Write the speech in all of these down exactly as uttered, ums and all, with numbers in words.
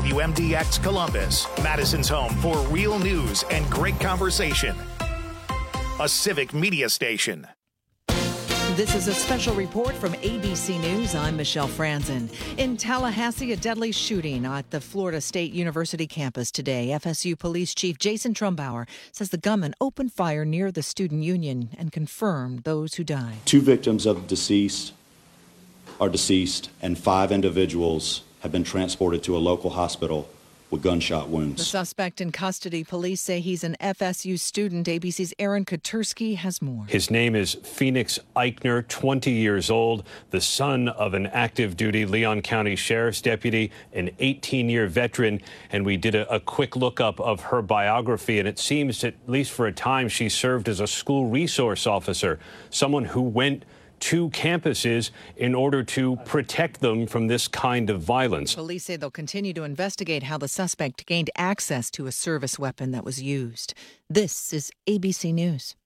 W M D X Columbus, Madison's home for real news and great conversation. A civic media station. This is a special report from A B C News. I'm Michelle Franzen. In Tallahassee, a deadly shooting at the Florida State University campus today. F S U Police Chief Jason Trumbauer says the gunman opened fire near the student union and confirmed those who died. Two victims of the deceased are deceased, and five individuals have been transported to a local hospital with gunshot wounds. The suspect in custody. Police say he's an F S U student. A B C's Aaron Katursky has more. His name is Phoenix Eichner, twenty years old, the son of an active duty Leon County Sheriff's deputy, an eighteen-year veteran. And we did a, a quick lookup of her biography, and it seems, at least for a time, she served as a school resource officer, someone who went to campuses in order to protect them from this kind of violence. Police say they'll continue to investigate how the suspect gained access to a service weapon that was used. This is A B C News.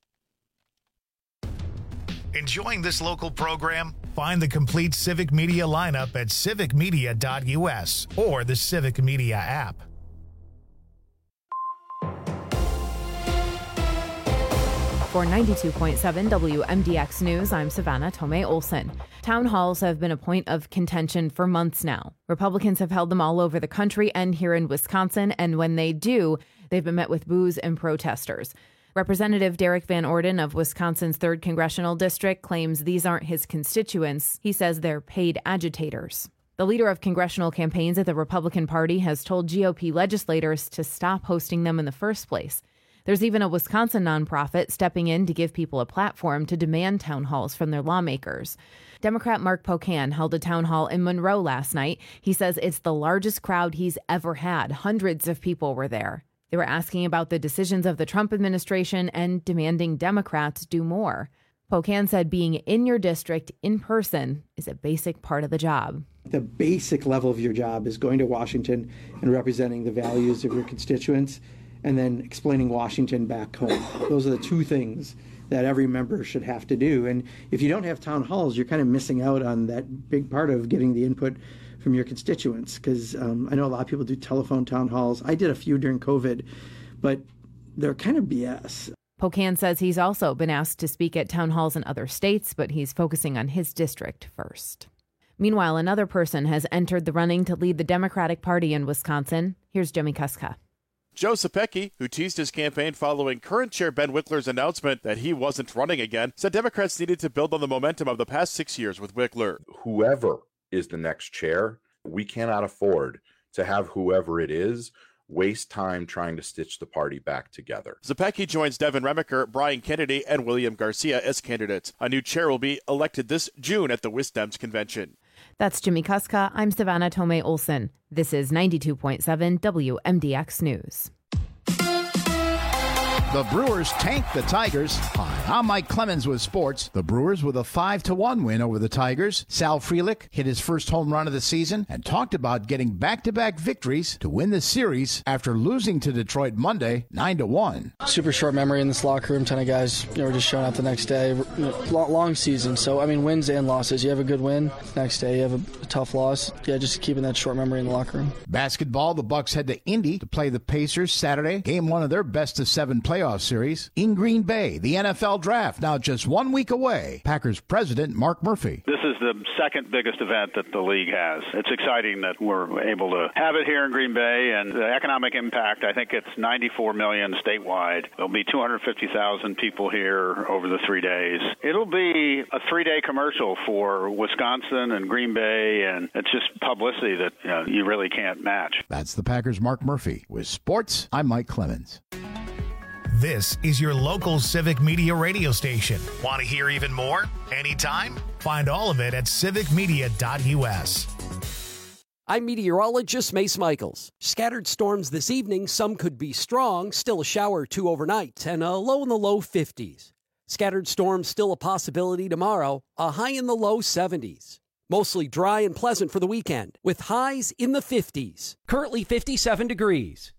Enjoying this local program? Find the complete Civic Media lineup at civic media dot U S or the Civic Media app. For ninety-two point seven W M D X News, I'm Savannah Tomei Olson. Town halls have been a point of contention for months now. Republicans have held them all over the country and here in Wisconsin, and when they do, they've been met with boos and protesters. Representative Derek Van Orden of Wisconsin's third Congressional District claims these aren't his constituents. He says they're paid agitators. The leader of congressional campaigns at the Republican Party has told G O P legislators to stop hosting them in the first place. There's even a Wisconsin nonprofit stepping in to give people a platform to demand town halls from their lawmakers. Democrat Mark Pocan held a town hall in Monroe last night. He says it's the largest crowd he's ever had. Hundreds of people were there. They were asking about the decisions of the Trump administration and demanding Democrats do more. Pocan said being in your district in person is a basic part of the job. The basic level of your job is going to Washington and representing the values of your constituents, and then explaining Washington back home. Those are the two things that every member should have to do. And if you don't have town halls, you're kind of missing out on that big part of getting the input from your constituents. Because um, I know a lot of people do telephone town halls. I did a few during COVID, but they're kind of B S. Pocan says he's also been asked to speak at town halls in other states, but he's focusing on his district first. Meanwhile, another person has entered the running to lead the Democratic Party in Wisconsin. Here's Jimmy Kuska. Joe Sapecki, who teased his campaign following current chair Ben Wickler's announcement that he wasn't running again, said Democrats needed to build on the momentum of the past six years with Wickler. Whoever is the next chair, we cannot afford to have whoever it is waste time trying to stitch the party back together. Zapecki joins Devin Remiker, Brian Kennedy, and William Garcia as candidates. A new chair will be elected this June at the Wisdems Convention. That's Jimmy Kuska. I'm Savannah Tomei Olson. This is ninety-two point seven W M D X News. The Brewers tanked the Tigers. Hi, I'm Mike Clemens with sports. The Brewers with a five to one win over the Tigers. Sal Frelick hit his first home run of the season and talked about getting back-to-back victories to win the series after losing to Detroit Monday nine to one. Super short memory in this locker room. Ton of guys, you know, were just showing up the next day. Long, long season, so I mean wins and losses. You have a good win, next day you have a, a tough loss. Yeah, just keeping that short memory in the locker room. Basketball, the Bucks head to Indy to play the Pacers Saturday. Game one of their best of seven playoff series in Green Bay. The N F L Draft now just one week away. Packers president Mark Murphy. This is the second biggest event that the league has. It's exciting that we're able to have it here in Green Bay, and the economic impact, I think it's ninety-four million statewide. There'll be two hundred fifty thousand people here over the three days. It'll be a three-day commercial for Wisconsin and Green Bay, and it's just publicity that you know, you really can't match. That's the Packers' Mark Murphy. With sports, I'm Mike Clemens. This is your local civic media radio station. Want to hear even more? Anytime? Find all of it at civic media dot U S. I'm meteorologist Mace Michaels. Scattered storms this evening. Some could be strong. Still a shower or two overnight and a low in the low fifties. Scattered storms still a possibility tomorrow. A high in the low seventies. Mostly dry and pleasant for the weekend with highs in the fifties. Currently fifty-seven degrees.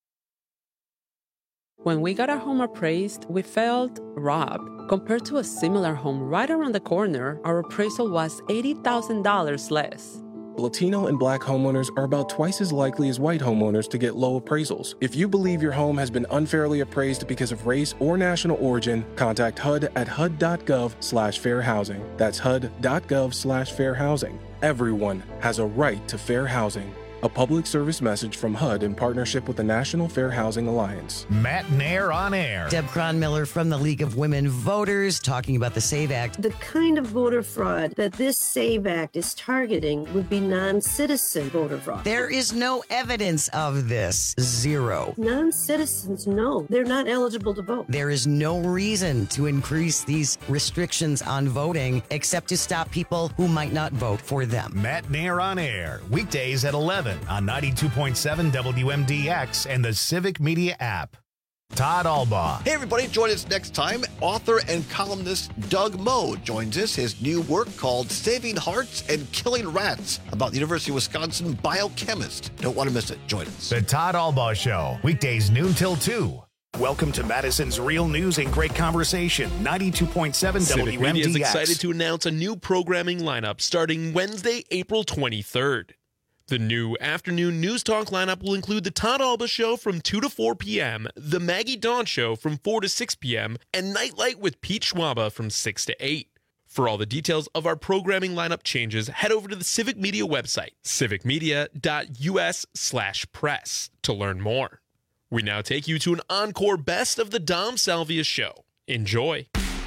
When we got our home appraised, we felt robbed. Compared to a similar home right around the corner, our appraisal was eighty thousand dollars less. Latino and Black homeowners are about twice as likely as white homeowners to get low appraisals. If you believe your home has been unfairly appraised because of race or national origin, contact H U D at H U D dot gov slash fair housing. That's H U D dot gov slash fair housing. Everyone has a right to fair housing. A public service message from H U D in partnership with the National Fair Housing Alliance. Matt Nair on air. Deb Cronmiller from the League of Women Voters talking about the SAVE Act. The kind of voter fraud that this SAVE Act is targeting would be non-citizen voter fraud. There is no evidence of this. Zero. Non-citizens, no. They're not eligible to vote. There is no reason to increase these restrictions on voting except to stop people who might not vote for them. Matt Nair on air. Weekdays at eleven on ninety-two point seven W M D X and the Civic Media app. Todd Albaugh. Hey, everybody, join us next time. Author and columnist Doug Moe joins us. His new work called Saving Hearts and Killing Rats about the University of Wisconsin biochemist. Don't want to miss it. Join us. The Todd Albaugh Show, weekdays noon till two. Welcome to Madison's Real News and Great Conversation, ninety-two point seven W M D X. Civic Media is excited to announce a new programming lineup starting Wednesday, April twenty-third. The new afternoon news talk lineup will include the Todd Albaugh Show from two to four p.m., the Maggie Dawn Show from four to six p.m., and Nightlight with Pete Schwaba from six to eight. For all the details of our programming lineup changes, head over to the Civic Media website, civicmedia.us slash press, to learn more. We now take you to an encore best of the Dom Salvia Show. Enjoy.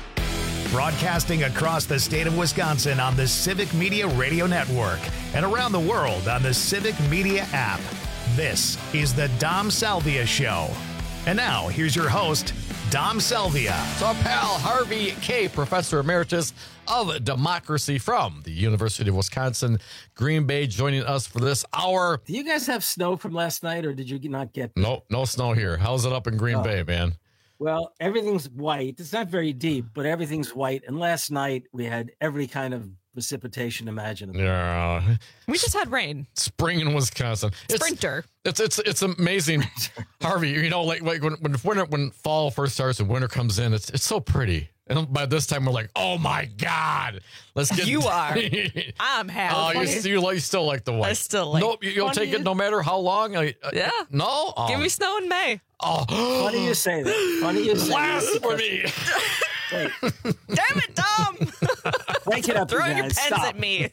Broadcasting across the state of Wisconsin on the Civic Media Radio Network and around the world on the Civic Media app. This is the Dom Salvia Show. And now, here's your host, Dom Salvia. So our pal Harvey Kaye, Professor Emeritus of Democracy from the University of Wisconsin, Green Bay, joining us for this hour. Do you guys have snow from last night, or did you not get? No, no snow here. How's it up in Green oh. Bay, man? Well, everything's white. It's not very deep, but everything's white. And last night we had every kind of precipitation imaginable. Yeah, we just had rain. Spring in Wisconsin. Sprinter. It's it's it's, it's amazing, Harvey. You know, like like when when winter when fall first starts and winter comes in, it's it's so pretty. And by this time we're like, oh my God, let's get. You are. I'm happy. Oh, you still you still like the white. I still like. Nope, you'll take it no matter how long. Uh, yeah. No. Oh. Give me snow in May. Oh, funny you say that. Funny you say that. Blasphemy. Wait. Damn it, Dom. Wake it up, Throwing you your guys. pens Stop. at me.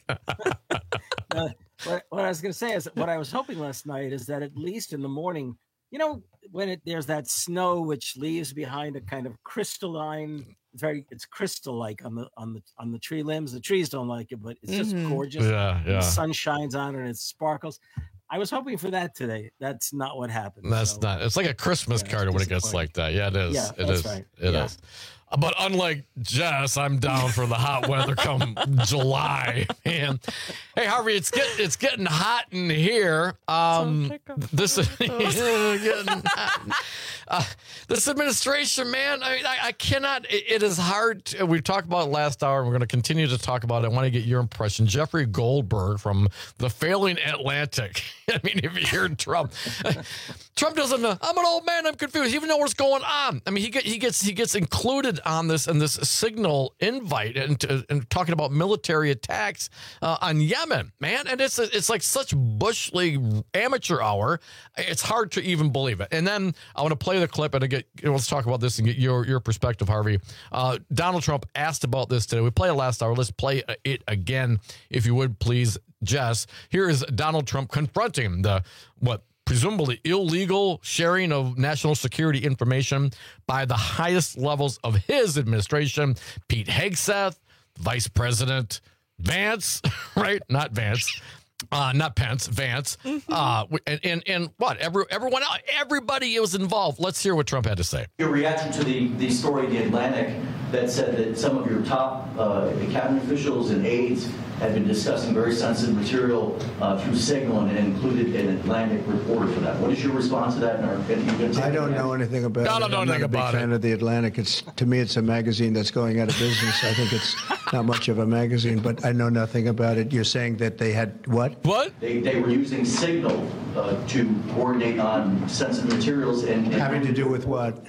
uh, what, what I was going to say is what I was hoping last night is that at least in the morning, you know, when it there's that snow which leaves behind a kind of crystalline, very it's crystal-like on the on the on the tree limbs. The trees don't like it, but it's just Mhm. gorgeous. Yeah, yeah. The sun shines on it and it sparkles. I was hoping for that today. That's not what happened. That's so. not. It's like a Christmas Yeah, card it's when it gets like that. Yeah, it is. Yeah, it that's is. right. It Yeah. is. But unlike Jess, I'm down for the hot weather come July. And hey, Harvey, it's get it's getting hot in here. Um, this is getting hot. Uh, this administration, man. I mean, I, I cannot. It, it is hard. To, we talked about it last hour. And we're going to continue to talk about it. I want to get your impression. Jeffrey Goldberg from the Failing Atlantic. I mean, if you hear Trump, Trump doesn't know. I'm an old man. I'm confused. He even know what's going on. I mean, he get, he gets he gets included on this and this signal invite and, and talking about military attacks uh, on Yemen, man. And it's it's like such Bush League amateur hour. It's hard to even believe it. And then I want to play the clip and get let's talk about this and get your your perspective, Harvey. Uh, Donald Trump asked about this today. We played it last hour. Let's play it again, if you would, please, Jess. Here is Donald Trump confronting the what. presumably illegal sharing of national security information by the highest levels of his administration, Pete Hegseth, Vice President Vance, right? Not Vance, uh, not Pence, Vance, mm-hmm. uh, and, and and what? Every everyone, else, everybody was involved. Let's hear what Trump had to say. Your reaction to the the story in the Atlantic that said that some of your top uh, cabinet officials and aides had been discussing very sensitive material uh, through Signal and included an Atlantic reporter for that. What is your response to that? And are, and you gonna take I don't know anything about I it. don't know I'm anything not a big about fan it. of the Atlantic. It's to me, it's a magazine that's going out of business. I think it's not much of a magazine, but I know nothing about it. You're saying that they had what? What? They, they were using Signal uh, to coordinate on sensitive materials and, and Having to do with what?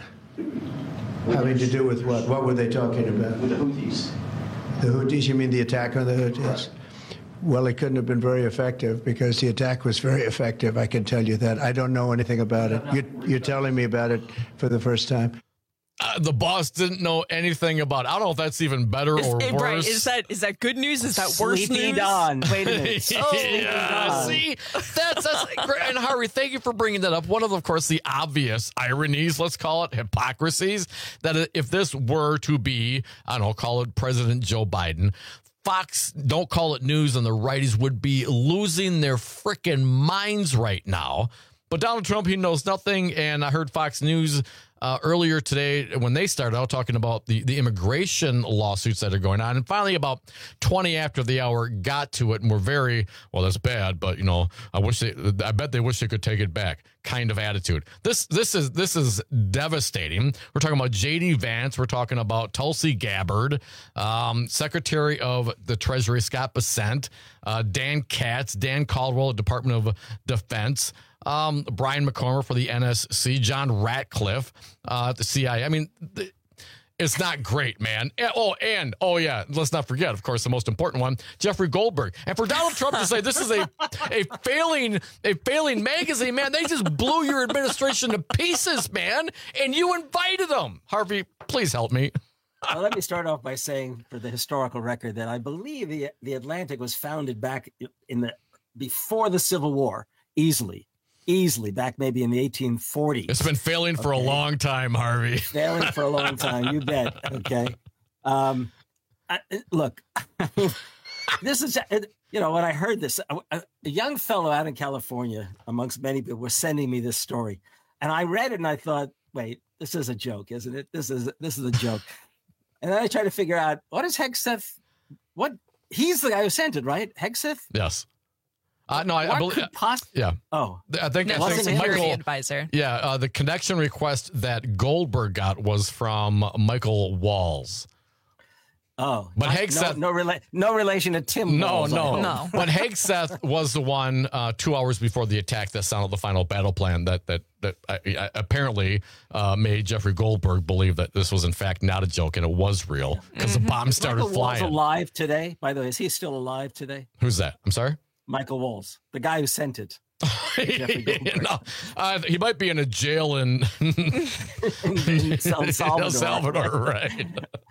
Having to do with what? What were they talking about? With the Houthis. The Houthis? You mean the attack on the Houthis? Well, it couldn't have been very effective because the attack was very effective. I can tell you that. I don't know anything about it. You're, you're telling me about it for the first time. Uh, the boss didn't know anything about it. I don't know if that's even better Is, or eh, worse. right. Is that is that good news? Is that worse Sleepy news? Don. Wait a minute. yeah, Don. see, that's, that's great. And Harvey, thank you for bringing that up. One of, of course, the obvious ironies, let's call it hypocrisies, that if this were to be, I don't know, call it President Joe Biden, Fox, don't call it news, and the righties would be losing their frickin' minds right now. But Donald Trump, he knows nothing. And I heard Fox News uh, earlier today when they started out talking about the, the immigration lawsuits that are going on. And finally, about twenty after the hour, got to it and were very, well, that's bad, but, you know, I wish they, I bet they wish they could take it back kind of attitude. This this is this is devastating. We're talking about J D Vance. We're talking about Tulsi Gabbard, um, Secretary of the Treasury Scott Bessent, uh, Dan Katz, Dan Caldwell, Department of Defense, um, Brian McCormick for the N S C, John Ratcliffe, uh, the C I A. I mean, th- it's not great, man. Oh, and, oh, yeah, let's not forget, of course, the most important one, Jeffrey Goldberg. And for Donald Trump to say this is a a failing a failing magazine, man, they just blew your administration to pieces, man, and you invited them. Harvey, please help me. Well, let me start off by saying, for the historical record, that I believe the the Atlantic was founded back in the before the Civil War, easily. Easily back maybe in the eighteen forties. It's been failing for okay. a long time, Harvey. Failing for a long time, you bet. Okay. Um, I, look, I mean, this is, you know, when I heard this, a, a young fellow out in California, amongst many people, was sending me this story. And I read it and I thought, wait, this is a joke, isn't it? This is this is a joke. And then I tried to figure out, what is Hegseth? What? He's the guy who sent it, right? Hegseth? Yes. Uh, no, I, I believe. Poss- yeah. Oh, I think, no, I think Michael advisor. Yeah, uh, the connection request that Goldberg got was from Michael Walls. Oh, but I, Hegseth, no, no, rela- no relation to Tim. No, Walls, no, no. But Hegseth was the one uh, two hours before the attack that sounded the final battle plan that that that uh, uh, apparently uh, made Jeffrey Goldberg believe that this was in fact not a joke and it was real because mm-hmm. the bomb started Michael flying. Walls alive today? By the way, is he still alive today? Who's that? I'm sorry. Michael Walls, the guy who sent it. no, uh, he might be in a jail in, in El Salvador. El Salvador, right?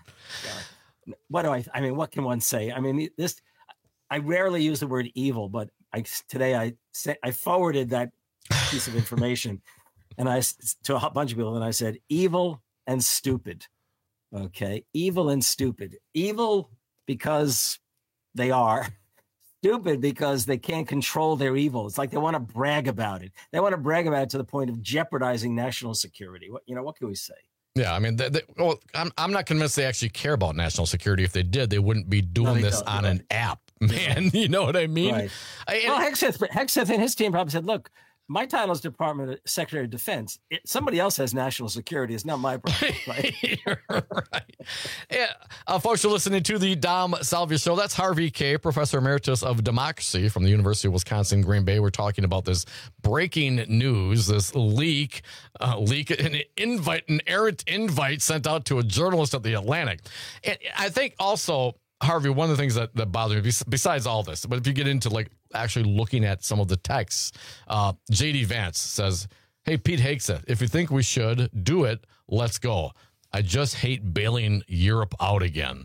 What do I? I mean, what can one say? I mean, this. I rarely use the word evil, but I today I said I forwarded that piece of information, and I to a bunch of people, and I said evil and stupid. Okay, evil and stupid. Evil because they are. Stupid because they can't control their evil. It's like they want to brag about it. They want to brag about it to the point of jeopardizing national security. What you know? What can we say? Yeah, I mean, they, they, well, I'm I'm not convinced they actually care about national security. If they did, they wouldn't be doing no, this don't. on right. an app, man. You know what I mean? Right. I, well, Hegseth, Hegseth and his team probably said, "Look, my title is Department of Secretary of Defense. It, somebody else has national security. It's not my problem." Right? right. Yeah. Uh, folks are listening to the Dom Salvia Show. That's Harvey Kaye, Professor Emeritus of Democracy from the University of Wisconsin, Green Bay. We're talking about this breaking news, this leak, uh, leak, an invite, an errant invite sent out to a journalist at the Atlantic. And I think also, Harvey, one of the things that, that bothers me, besides all this, but if you get into like actually looking at some of the texts, uh, J D Vance says, "Hey, Pete Hegseth, if you think we should do it, let's go. I just hate bailing Europe out again."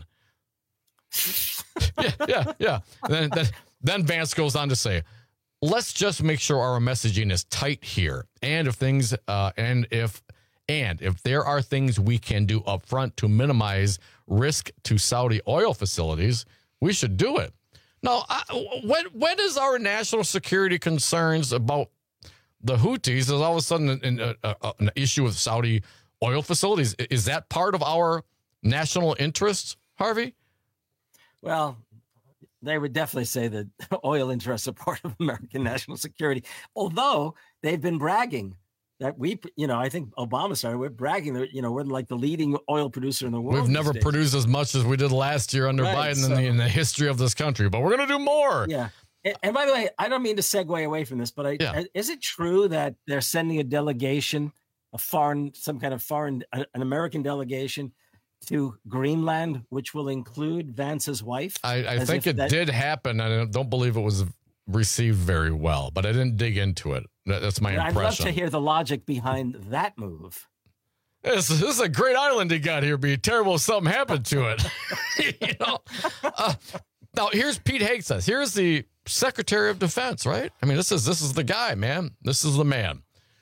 yeah, yeah, yeah. Then, then, then Vance goes on to say, "Let's just make sure our messaging is tight here, and if things, uh, and if, and if there are things we can do up front to minimize risk to Saudi oil facilities, we should do it." Now, I, when when is our national security concerns about the Houthis is all of a sudden an, an, a, an issue with Saudi oil facilities? Is that part of our national interests, Harvey? Well, they would definitely say that oil interests are part of American national security, although they've been bragging that we, you know, I think Obama started, we're bragging that, you know, we're like the leading oil producer in the world. We've never produced as much as we did last year under right, Biden so, in, the, in the history of this country, but we're going to do more. Yeah. And, and by the way, I don't mean to segue away from this, but I, yeah. is it true that they're sending a delegation, a foreign, some kind of foreign, an American delegation to Greenland, which will include Vance's wife? I, I think it that... did happen. I don't believe it was received very well, but I didn't dig into it. That's my I'd impression. I'd love to hear the logic behind that move. This, this is a great island he got here. It'd be terrible if something happened to it. you know. Uh, now here's Pete Hegseth. Here's the Secretary of Defense, right? I mean, this is this is the guy, man. This is the man.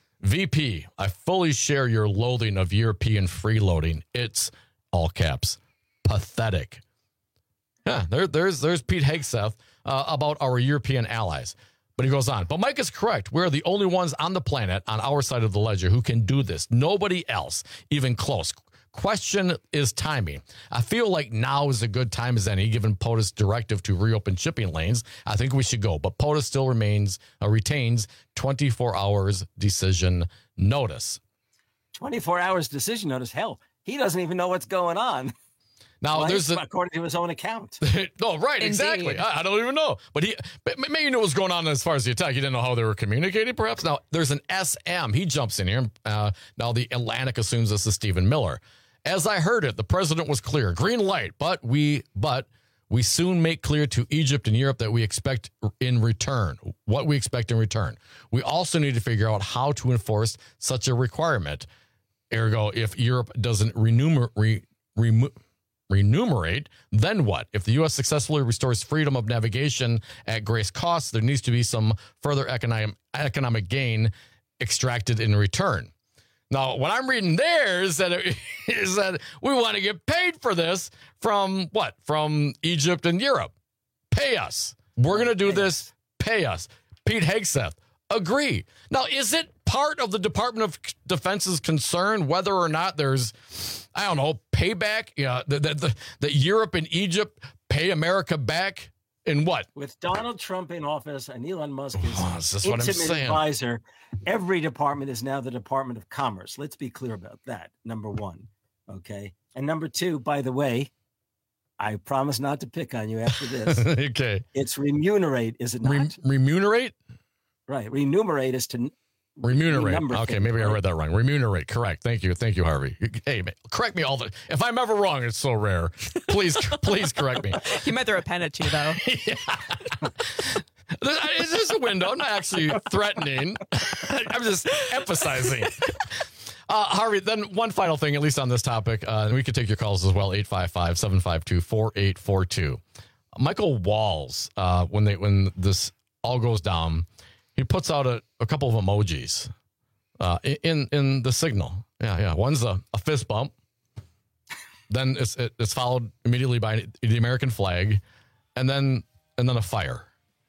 V P, I fully share your loathing of European freeloading. It's all caps pathetic. Yeah, there, there's there's Pete Hegseth uh, about our European allies. But he goes on. But Mike is correct. We're the only ones on the planet on our side of the ledger who can do this. Nobody else, even close. Question is timing. I feel like now is a good time as any, given POTUS directive to reopen shipping lanes. I think we should go. But POTUS still remains uh, retains twenty-four hours decision notice. twenty-four hours decision notice? Hell, he doesn't even know what's going on. Now, well, there's a, according to his own account. no, right, Indeed. exactly. I, I don't even know. But he but maybe you knew what was going on as far as the attack. He didn't know how they were communicating, perhaps. Now, there's an S M. He jumps in here. Uh, now, the Atlantic assumes this is Stephen Miller. As I heard it, the president was clear. Green light, but we but we soon make clear to Egypt and Europe that we expect in return, what we expect in return. We also need to figure out how to enforce such a requirement. Ergo, if Europe doesn't renumer, re, remo, remunerate, then what? If the U S successfully restores freedom of navigation at great cost, there needs to be some further economic economic gain extracted in return. Now, what I'm reading there is that it, is that we want to get paid for this from what? From Egypt and Europe. Pay us. We're going to do this. Pay us. Pete Hegseth, agree. Now, is it part of the Department of Defense's concern whether or not there's, I don't know, payback? Yeah, that the, the, Europe and Egypt pay America back in what? With Donald Trump in office and Elon Musk is oh, is this what I'm intimate saying? advisor, every department is now the Department of Commerce. Let's be clear about that, number one. Okay. And number two, by the way, I promise not to pick on you after this. Okay. It's remunerate, is it not? Re- remunerate? Right. Remunerate is to remunerate. Okay, things, maybe right? I read that wrong. Remunerate. Correct. Thank you. Thank you, Harvey. Hey, man, correct me all the. If I'm ever wrong, it's so rare. Please, please correct me. He might throw a pen at you, though. Yeah. This is a window. I'm not actually threatening. I'm just emphasizing. Uh, Harvey, then one final thing, at least on this topic, uh, and we could take your calls as well, eight five five, seven five two, four eight four two. Michael Walls, uh, when they when this all goes down, he puts out a, a couple of emojis uh, in in the signal. Yeah, yeah. One's a, a fist bump. Then it's it, it's followed immediately by the American flag, and then and then a fire.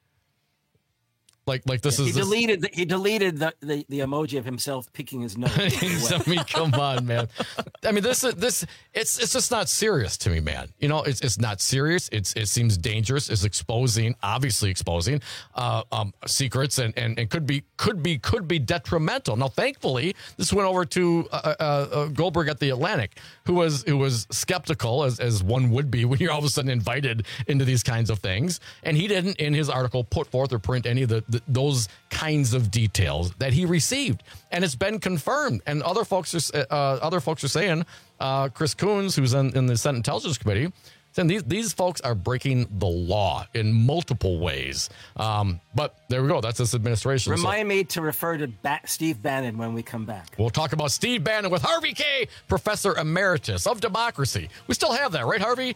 Like like this yeah, is he this... deleted the, he deleted the, the, the emoji of himself picking his nose. I mean, come on, man. I mean, this this it's it's just not serious to me, man. You know, it's it's not serious. It's it seems dangerous. It's exposing, obviously exposing uh, um, secrets, and, and and could be could be could be detrimental. Now, thankfully, this went over to uh, uh, Goldberg at the Atlantic, who was who was skeptical, as as one would be when you're all of a sudden invited into these kinds of things, and he didn't in his article put forth or print any of the, the those kinds of details that he received, and it's been confirmed. And other folks are uh, other folks are saying, uh, Chris Coons, who's in, in the Senate Intelligence Committee, saying these these folks are breaking the law in multiple ways. Um, but there we go. That's this administration. Remind so, me to refer to ba- Steve Bannon when we come back. We'll talk about Steve Bannon with Harvey Kaye, Professor Emeritus of Democracy. We still have that, right, Harvey?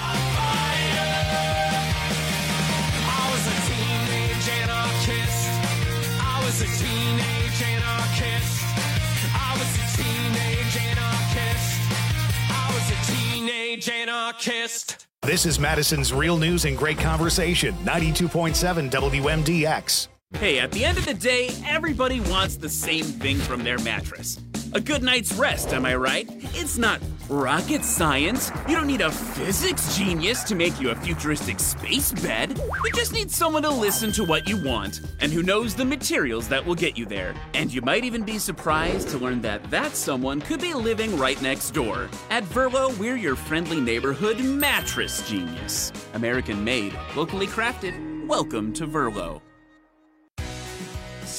I was a teenage anarchist. I was a teenage anarchist. I was a teenage anarchist. This is Madison's Real News and Great Conversation, ninety-two point seven W M D X. Hey, at the end of the day, everybody wants the same thing from their mattress. A good night's rest, am I right? It's not rocket science. You don't need a physics genius to make you a futuristic space bed. You just need someone to listen to what you want and who knows the materials that will get you there. And you might even be surprised to learn that that someone could be living right next door. At Verlo, we're your friendly neighborhood mattress genius. American made, locally crafted. Welcome to Verlo.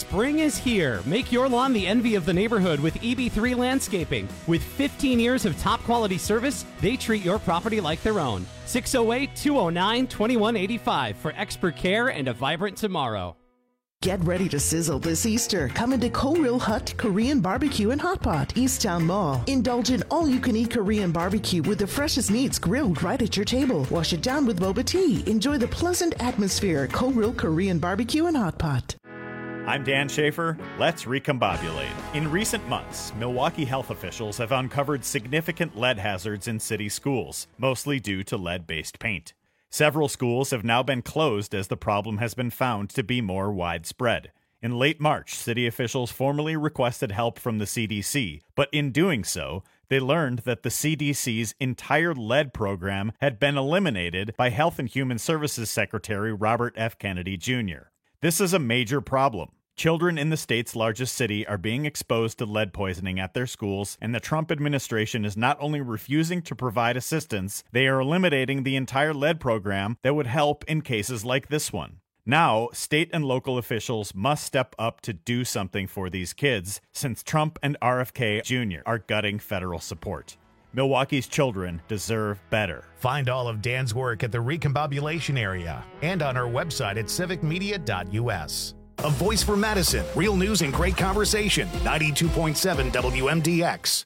Spring is here. Make your lawn the envy of the neighborhood with E B three Landscaping. With fifteen years of top quality service, they treat your property like their own. six oh eight, two oh nine, two one eight five for expert care and a vibrant tomorrow. Get ready to sizzle this Easter. Come into Koreal Hut Korean Barbecue and Hot Pot, Easttown Mall. Indulge in all-you-can-eat Korean barbecue with the freshest meats grilled right at your table. Wash it down with boba tea. Enjoy the pleasant atmosphere at Koreal Korean Barbecue and Hot Pot. I'm Dan Schaefer. Let's recombobulate. In recent months, Milwaukee health officials have uncovered significant lead hazards in city schools, mostly due to lead-based paint. Several schools have now been closed as the problem has been found to be more widespread. In late March, city officials formally requested help from the C D C, but in doing so, they learned that the C D C's entire lead program had been eliminated by Health and Human Services Secretary Robert F. Kennedy Junior This is a major problem. Children in the state's largest city are being exposed to lead poisoning at their schools, and the Trump administration is not only refusing to provide assistance, they are eliminating the entire lead program that would help in cases like this one. Now, state and local officials must step up to do something for these kids, since Trump and R F K Junior are gutting federal support. Milwaukee's children deserve better. Find all of Dan's work at the Recombobulation Area and on our website at civic media dot u s. A voice for Madison. Real news and great conversation. ninety-two point seven W M D X.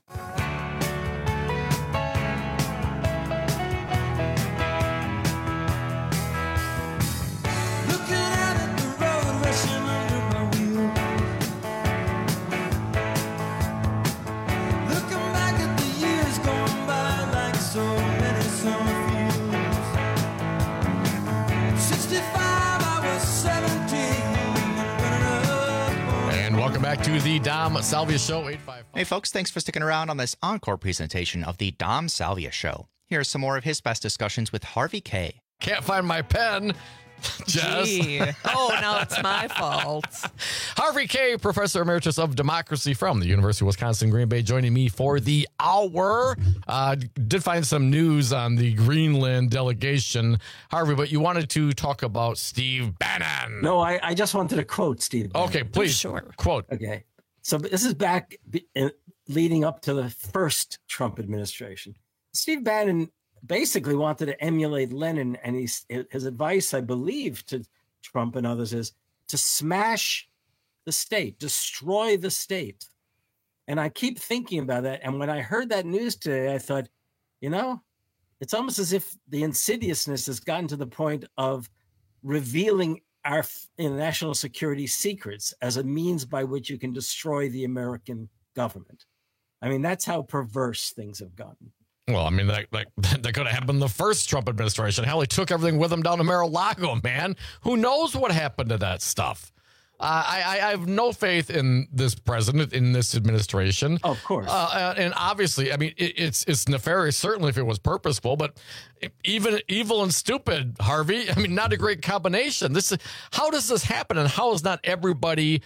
Welcome back to the Dom Salvia Show. eight five five Hey, folks, thanks for sticking around on this encore presentation of the Dom Salvia Show. Here's some more of his best discussions with Harvey Kaye. Can't find my pen. Jess. Gee. Oh, now it's my fault. Harvey Kaye, Professor Emeritus of Democracy from the University of Wisconsin, Green Bay, joining me for the hour. Uh, did find some news on the Greenland delegation, Harvey, but you wanted to talk about Steve Bannon. No, I, I just wanted to quote Steve Bannon. Okay, please. Sure. Quote. Okay. So this is back leading up to the first Trump administration. Steve Bannon basically wanted to emulate Lenin, and he's, his advice, I believe, to Trump and others is to smash the state, destroy the state. And I keep thinking about that. And when I heard that news today, I thought, you know, it's almost as if the insidiousness has gotten to the point of revealing our you know, national security secrets as a means by which you can destroy the American government. I mean, that's how perverse things have gotten. Well, I mean, that, that, that could have happened in the first Trump administration. Hell, he took everything with him down to Mar-a-Lago, man. Who knows what happened to that stuff? Uh, I, I have no faith in this president, in this administration. Oh, of course. Uh, and obviously, I mean, it, it's it's nefarious, certainly if it was purposeful, but even evil and stupid, Harvey, I mean, not a great combination. This is, how does this happen, and how is not everybody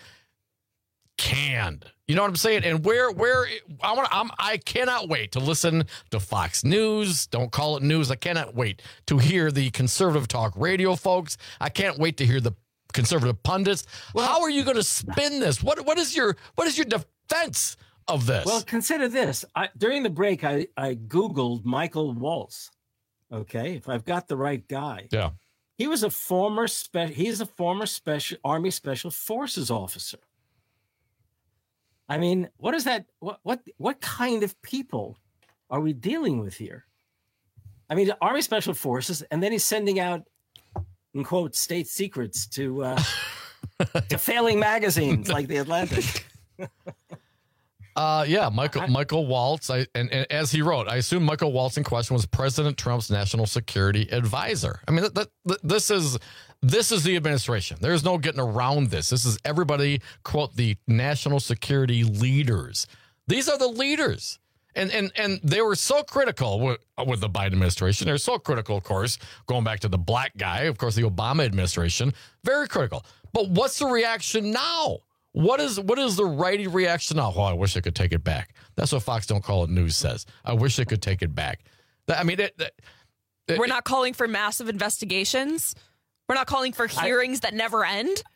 canned? You know what I'm saying? And where, where I want, I'm, I cannot wait to listen to Fox News. Don't call it news. I cannot wait to hear the conservative talk radio folks. I can't wait to hear the conservative pundits. Well, how are you going to spin this? What, what is your, what is your defense of this? Well, consider this. I, during the break, I, I Googled Michael Waltz. Okay. If I've got the right guy. Yeah. He was a former, spe- he's a former special Army Special Forces officer. I mean, what is that? What what what kind of people are we dealing with here? I mean, the Army Special Forces, and then he's sending out, in quote, state secrets to uh, to failing magazines like The Atlantic. Uh, yeah, Michael Michael Waltz. I, and, and as he wrote, I assume Michael Waltz in question was President Trump's national security advisor. I mean, that, that, this is this is the administration. There's no getting around this. This is everybody, quote, the national security leaders. These are the leaders. And and and they were so critical with, with the Biden administration. They're so critical, of course, going back to the black guy, of course, the Obama administration, very critical. But what's the reaction now? What is what is the righty reaction now? Oh, I wish I could take it back. That's what Fox Don't Call It News says. I wish I could take it back. I mean, it, it, it, we're not calling for massive investigations. We're not calling for hearings I, that never end.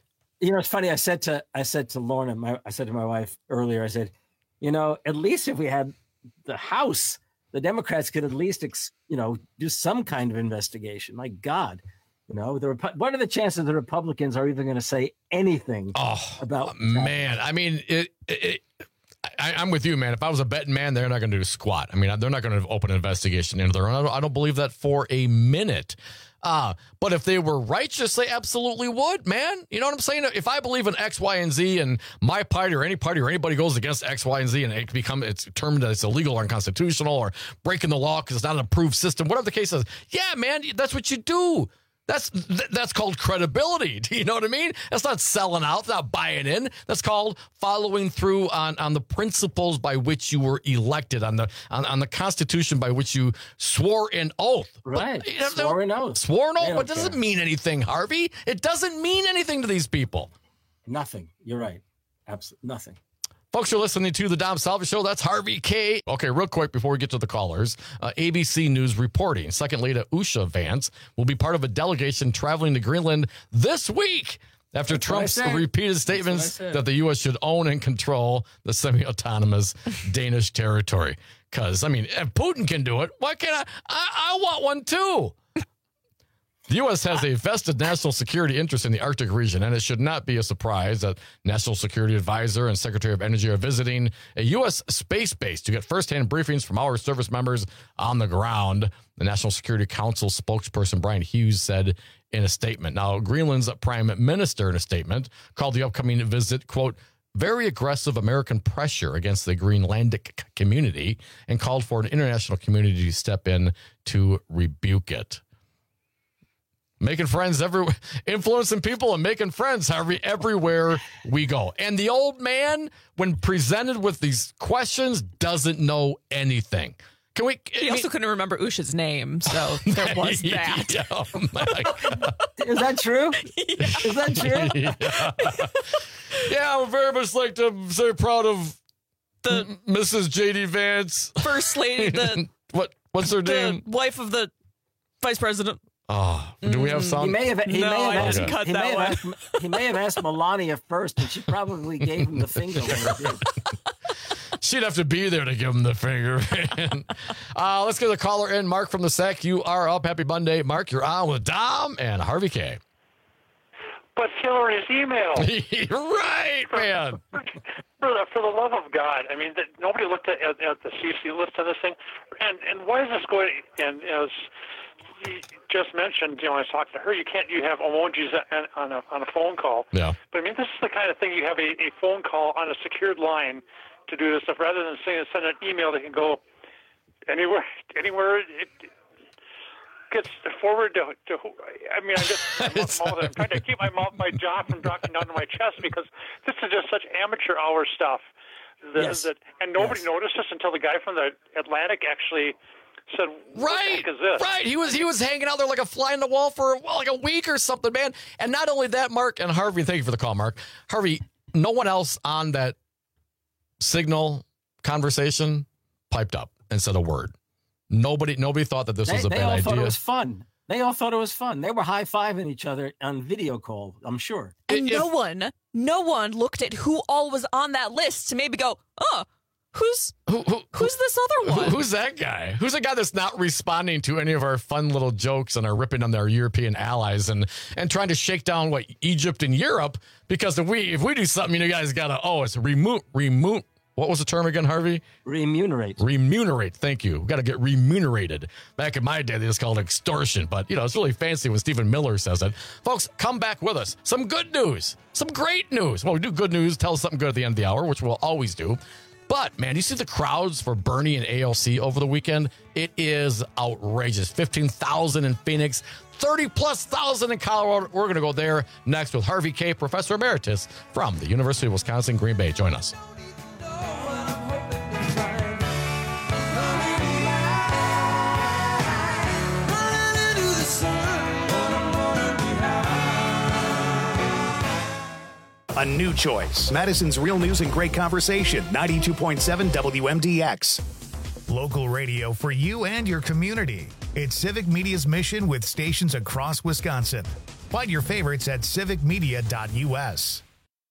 You know, it's funny. I said to I said to Lorna, my I said to my wife earlier. I said, you know, at least if we had the House, the Democrats could at least, ex, you know, do some kind of investigation. My God, you know, the what are the chances the Republicans are even going to say anything oh, about? Man, I mean, it. it I, I'm with you, man. If I was a betting man, they're not going to do squat. I mean, they're not going to open an investigation into their own. I don't, I don't believe that for a minute. Uh, but if they were righteous, they absolutely would, man. You know what I'm saying? If I believe in X, Y, and Z, and my party or any party or anybody goes against X, Y, and Z, and it become it's determined that it's illegal or unconstitutional or breaking the law because it's not an approved system, whatever the case is, yeah, man, that's what you do. That's that's called credibility. Do you know what I mean? That's not selling out. That's not buying in. That's called following through on, on the principles by which you were elected, on the on, on the Constitution by which you swore an oath. Right. But, you know, swore an oath. Swore an oath, They but it don't doesn't care. mean anything, Harvey. It doesn't mean anything to these people. Nothing. You're right. Absolutely nothing. Folks, you're listening to the Dom Salva Show. That's Harvey K. Okay, real quick before we get to the callers, uh, A B C News reporting. Second Lady Usha Vance will be part of a delegation traveling to Greenland this week after That's what I Trump's said. repeated That's what I statements said. that the U S should own and control the semi-autonomous Danish territory. Because, I mean, if Putin can do it, why can't I? I, I want one too. The U S has a vested national security interest in the Arctic region, and it should not be a surprise that National Security Advisor and Secretary of Energy are visiting a U S space base to get firsthand briefings from our service members on the ground. The National Security Council spokesperson Brian Hughes said in a statement. Now, Greenland's prime minister in a statement called the upcoming visit, quote, very aggressive American pressure against the Greenlandic community and called for an international community to step in to rebuke it. Making friends everywhere, influencing people and making friends Harvey, everywhere we go. And the old man, when presented with these questions, doesn't know anything. Can we? He also couldn't remember Usha's name, so there was that. Oh my God. Is that true? Yeah. Is that true? Yeah. Yeah, I would very much like to say proud of the Missus J D Vance, First Lady, the what? What's her the name? wife of the Vice President. Oh, do we have some? He may have. He No, may have I asked, didn't cut he that may have one. asked, he may have asked Melania first, and she probably gave him the finger. When he did. She'd have to be there to give him the finger. Man. uh, let's get the caller in. Mark from the S E C. You are up. Happy Monday. Mark, you're on with Dom and Harvey K. But Hillary's email. Right, man. For the, for the love of God, I mean, that nobody looked at, at, at the C C list of this thing. And and why is this going, and as you just mentioned, you know, I was talking to her, you can't, you have emojis on, on, a, on a phone call. Yeah. But I mean, this is the kind of thing you have a, a phone call on a secured line to do this stuff rather than saying, send an email that can go anywhere, anywhere. It, gets forward to, to I mean, I just I'm, I'm trying to keep my mouth, my jaw from dropping down to my chest because this is just such amateur hour stuff. That, Yes. that and nobody Yes. noticed this until the guy from the Atlantic actually said, "What Right, the heck is this?" right. He was he was hanging out there like a fly on the wall for well, like a week or something, man. And not only that, Mark and Harvey. Thank you for the call, Mark. Harvey. No one else on that signal conversation piped up and said a word. Nobody, nobody thought that this They, was a they bad all idea. thought it was fun. They all thought it was fun. They were high fiving each other on video call. I'm sure. And If- no one, no one looked at who all was on that list to maybe go, oh, who's Who, who, who's this other who- one? who's that guy? Who's the guy that's not responding to any of our fun little jokes and are ripping on their European allies and and trying to shake down what Egypt and Europe? Because if we if we do something, you guys gotta oh, it's remove remove. What was the term again, Harvey? Remunerate. Remunerate. Thank you. We've got to get remunerated. Back in my day, they just called it extortion. But, you know, it's really fancy when Stephen Miller says it. Folks, come back with us. Some good news. Some great news. Well, we do good news. Tell us something good at the end of the hour, which we'll always do. But, man, you see the crowds for Bernie and A O C over the weekend? It is outrageous. fifteen thousand in Phoenix, thirty plus thousand in Colorado. We're going to go there next with Harvey K., Professor Emeritus from the University of Wisconsin, Green Bay. Join us. A new choice. Madison's Real News and Great Conversation, ninety-two point seven W M D X. Local radio for you and your community. It's Civic Media's mission with stations across Wisconsin. Find your favorites at civic media dot U S.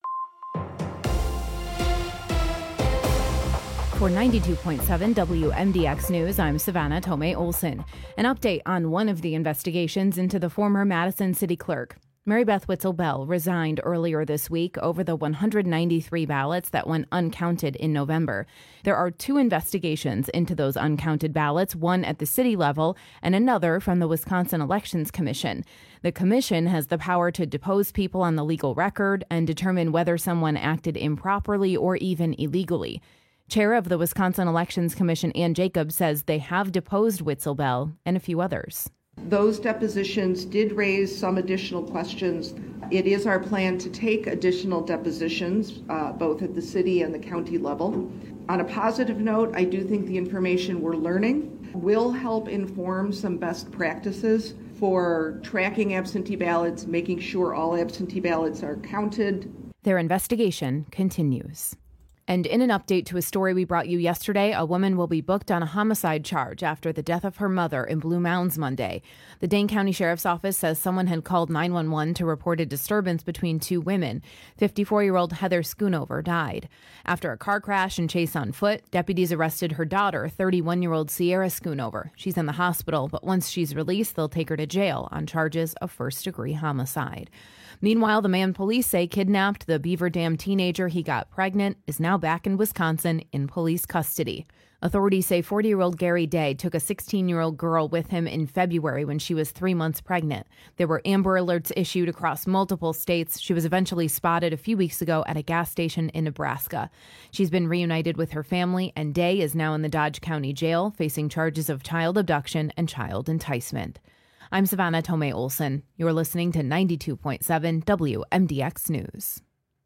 For ninety-two point seven W M D X News, I'm Savannah Tomei Olson. An update on one of the investigations into the former Madison city clerk. Mary Beth Witzel Bell resigned earlier this week over the one hundred ninety-three ballots that went uncounted in November. There are two investigations into those uncounted ballots, one at the city level and another from the Wisconsin Elections Commission. The commission has the power to depose people on the legal record and determine whether someone acted improperly or even illegally. Chair of the Wisconsin Elections Commission, Ann Jacobs, says they have deposed Witzel Bell and a few others. Those depositions did raise some additional questions. It is our plan to take additional depositions, uh, both at the city and the county level. On a positive note, I do think the information we're learning will help inform some best practices for tracking absentee ballots, making sure all absentee ballots are counted. Their investigation continues. And in an update to a story we brought you yesterday, a woman will be booked on a homicide charge after the death of her mother in Blue Mounds Monday. The Dane County Sheriff's Office says someone had called nine one one to report a disturbance between two women. fifty-four-year-old Heather Schoonover died. After a car crash and chase on foot, deputies arrested her daughter, thirty-one-year-old Sierra Schoonover. She's in the hospital, but once she's released, they'll take her to jail on charges of first-degree homicide. Meanwhile, the man police say kidnapped the Beaver Dam teenager he got pregnant is now back in Wisconsin in police custody. Authorities say forty-year-old Gary Day took a sixteen-year-old girl with him in February when she was three months pregnant. There were Amber Alerts issued across multiple states. She was eventually spotted a few weeks ago at a gas station in Nebraska. She's been reunited with her family, and Day is now in the Dodge County Jail facing charges of child abduction and child enticement. I'm Savannah Tomei Olson. You're listening to ninety-two point seven W M D X News.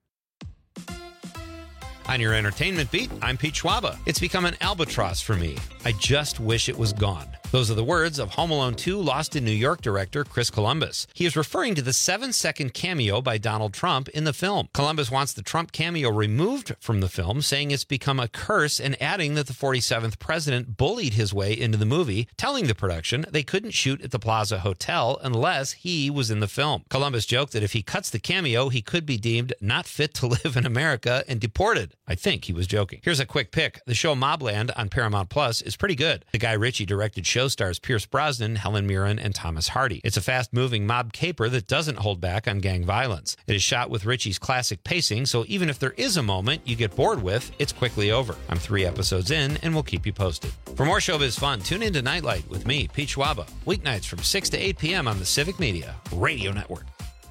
On your entertainment beat, I'm Pete Schwaba. It's become an albatross for me. I just wish it was gone. Those are the words of Home Alone two Lost in New York director Chris Columbus. He is referring to the seven-second cameo by Donald Trump in the film. Columbus wants the Trump cameo removed from the film, saying it's become a curse, and adding that the forty-seventh president bullied his way into the movie, telling the production they couldn't shoot at the Plaza Hotel unless he was in the film. Columbus joked that if he cuts the cameo, he could be deemed not fit to live in America and deported. I think he was joking. Here's a quick pick. The show Mobland on Paramount Plus is pretty good. The Guy Ritchie directed show stars Pierce Brosnan, Helen Mirren, and Thomas Hardy. It's a fast-moving mob caper that doesn't hold back on gang violence. It is shot with Ritchie's classic pacing, so even if there is a moment you get bored with, it's quickly over. I'm three episodes in, and we'll keep you posted. For more showbiz fun, tune into Nightlight with me, Pete Schwaba, weeknights from six to eight p.m. on the Civic Media Radio Network.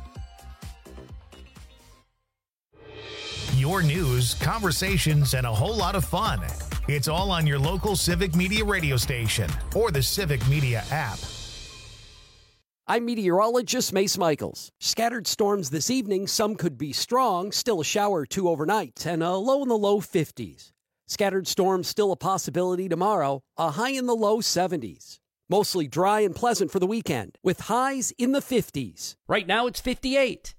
Your news, conversations, and a whole lot of fun. It's all on your local Civic Media radio station or the Civic Media app. I'm meteorologist Mace Michaels. Scattered storms this evening. Some could be strong, still a shower or two overnight, and a low in the low fifties. Scattered storms still a possibility tomorrow, a high in the low seventies. Mostly dry and pleasant for the weekend, with highs in the fifties. Right now it's fifty-eight.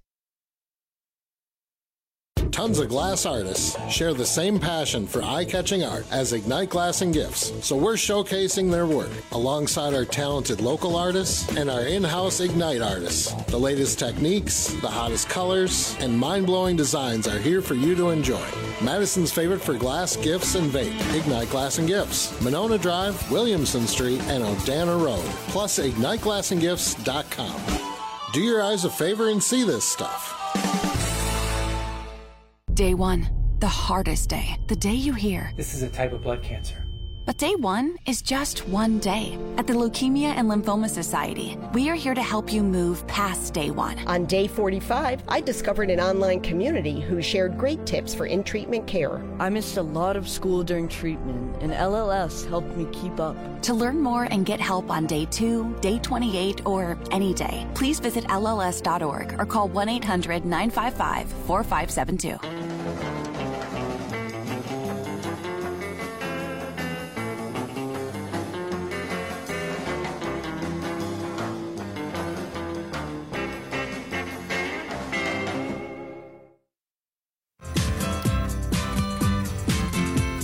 Tons of glass artists share the same passion for eye-catching art as Ignite Glass and Gifts, so we're showcasing their work alongside our talented local artists and our in-house Ignite artists. The latest techniques, the hottest colors, and mind-blowing designs are here for you to enjoy. Madison's favorite for glass, gifts, and vape, Ignite Glass and Gifts, Monona Drive, Williamson Street, and Odana Road, plus ignite glass and gifts dot com. Do your eyes a favor and see this stuff. Day one, the hardest day. The day you hear, this is a type of blood cancer. But day one is just one day. At the Leukemia and Lymphoma Society, we are here to help you move past day one. On day forty-five, I discovered an online community who shared great tips for in-treatment care. I missed a lot of school during treatment, and L L S helped me keep up. To learn more and get help on day two, day twenty-eight, or any day, please visit L L S dot org or call one eight hundred nine five five four five seven two.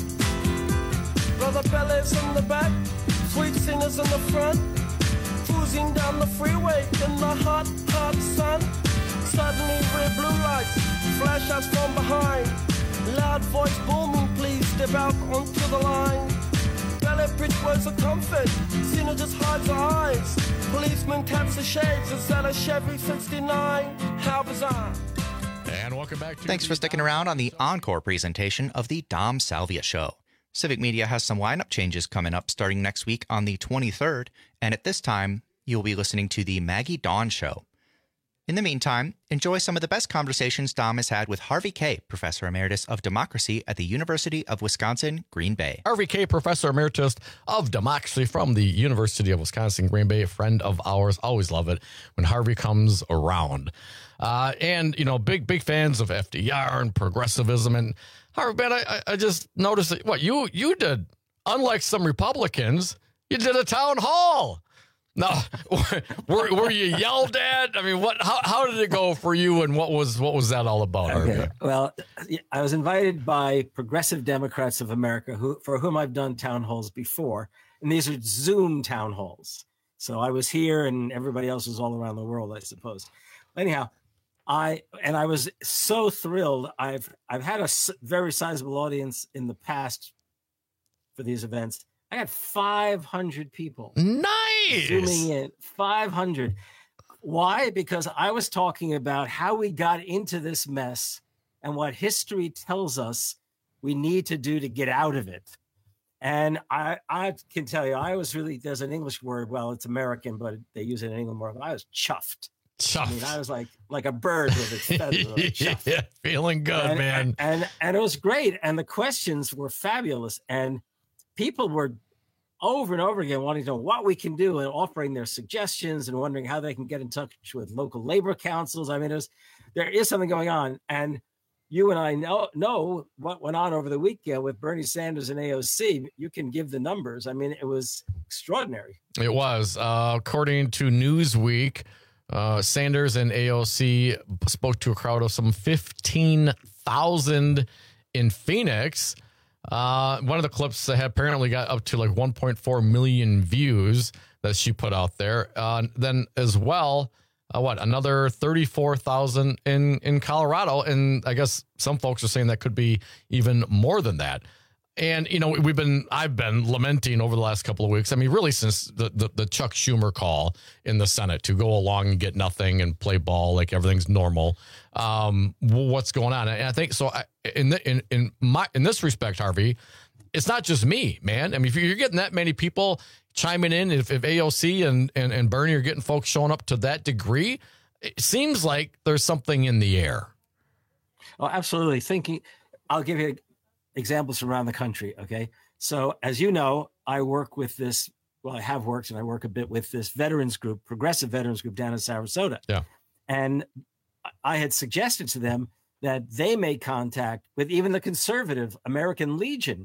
Brother Bellas in the back, sweet singers in the front. Who's cruising down the freeway in the hot, hot sun. Suddenly red blue lights flash us from behind. Loud voice booming, please step out onto the line. Ballet bridge words of comfort, Cena just hides her eyes. Policeman taps the shades inside a Chevy sixty-nine. How bizarre. And welcome back to Thanks for sticking around on the encore presentation of the Dom Salvia Show. Civic Media has some lineup changes coming up starting next week on the twenty-third, and at this time, you'll be listening to the Maggie Dawn Show. In the meantime, enjoy some of the best conversations Dom has had with Harvey Kaye, Professor Emeritus of Democracy at the University of Wisconsin, Green Bay. Harvey Kaye, Professor Emeritus of Democracy from the University of Wisconsin, Green Bay, a friend of ours. Always love it when Harvey comes around. Uh, and, you know, big, big fans of F D R and progressivism. And Harvey, man, I, I just noticed that, what, you, you did, unlike some Republicans, you did a town hall. No, were, were you yelled at? I mean, what? How, how did it go for you, and what was what was that all about? Okay. Well, I was invited by Progressive Democrats of America, who for whom I've done town halls before, and these are Zoom town halls. So I was here, and everybody else was all around the world, I suppose. Anyhow, I and I was so thrilled. I've I've had a very sizable audience in the past for these events. I had five hundred people. Nice. Zooming in. five hundred. Why? Because I was talking about how we got into this mess and what history tells us we need to do to get out of it. And I, I can tell you, I was really, there's an English word, well, it's American, but they use it in England more. I was chuffed. Chuffed. I mean, I was like like a bird with its feathers. Chuffed. Yeah, feeling good, and, man. And, and and it was great. And the questions were fabulous. And people were over and over again wanting to know what we can do and offering their suggestions and wondering how they can get in touch with local labor councils. I mean, there's, there is something going on. And you and I know, know what went on over the weekend with Bernie Sanders and A O C. You can give the numbers. I mean, it was extraordinary. It was. Uh, according to Newsweek, uh, Sanders and A O C spoke to a crowd of some fifteen thousand in Phoenix. Uh, one of the clips that had apparently got up to like one point four million views that she put out there. Uh, then as well, uh, what, another thirty-four thousand in, in Colorado. And I guess some folks are saying that could be even more than that. And, you know, we've been, I've been lamenting over the last couple of weeks. I mean, really since the, the, the Chuck Schumer call in the Senate to go along and get nothing and play ball like everything's normal. Um, what's going on? And I think so. I, in the, in in my in this respect, Harvey, it's not just me, man. I mean, if you're getting that many people chiming in, if, if A O C and, and and Bernie are getting folks showing up to that degree, it seems like there's something in the air. Oh, absolutely. Thinking, I'll give you examples from around the country. Okay, so as you know, I work with this. Well, I have worked and I work a bit with this veterans group, progressive veterans group down in Sarasota. Yeah, and I had suggested to them that they make contact with even the conservative American Legion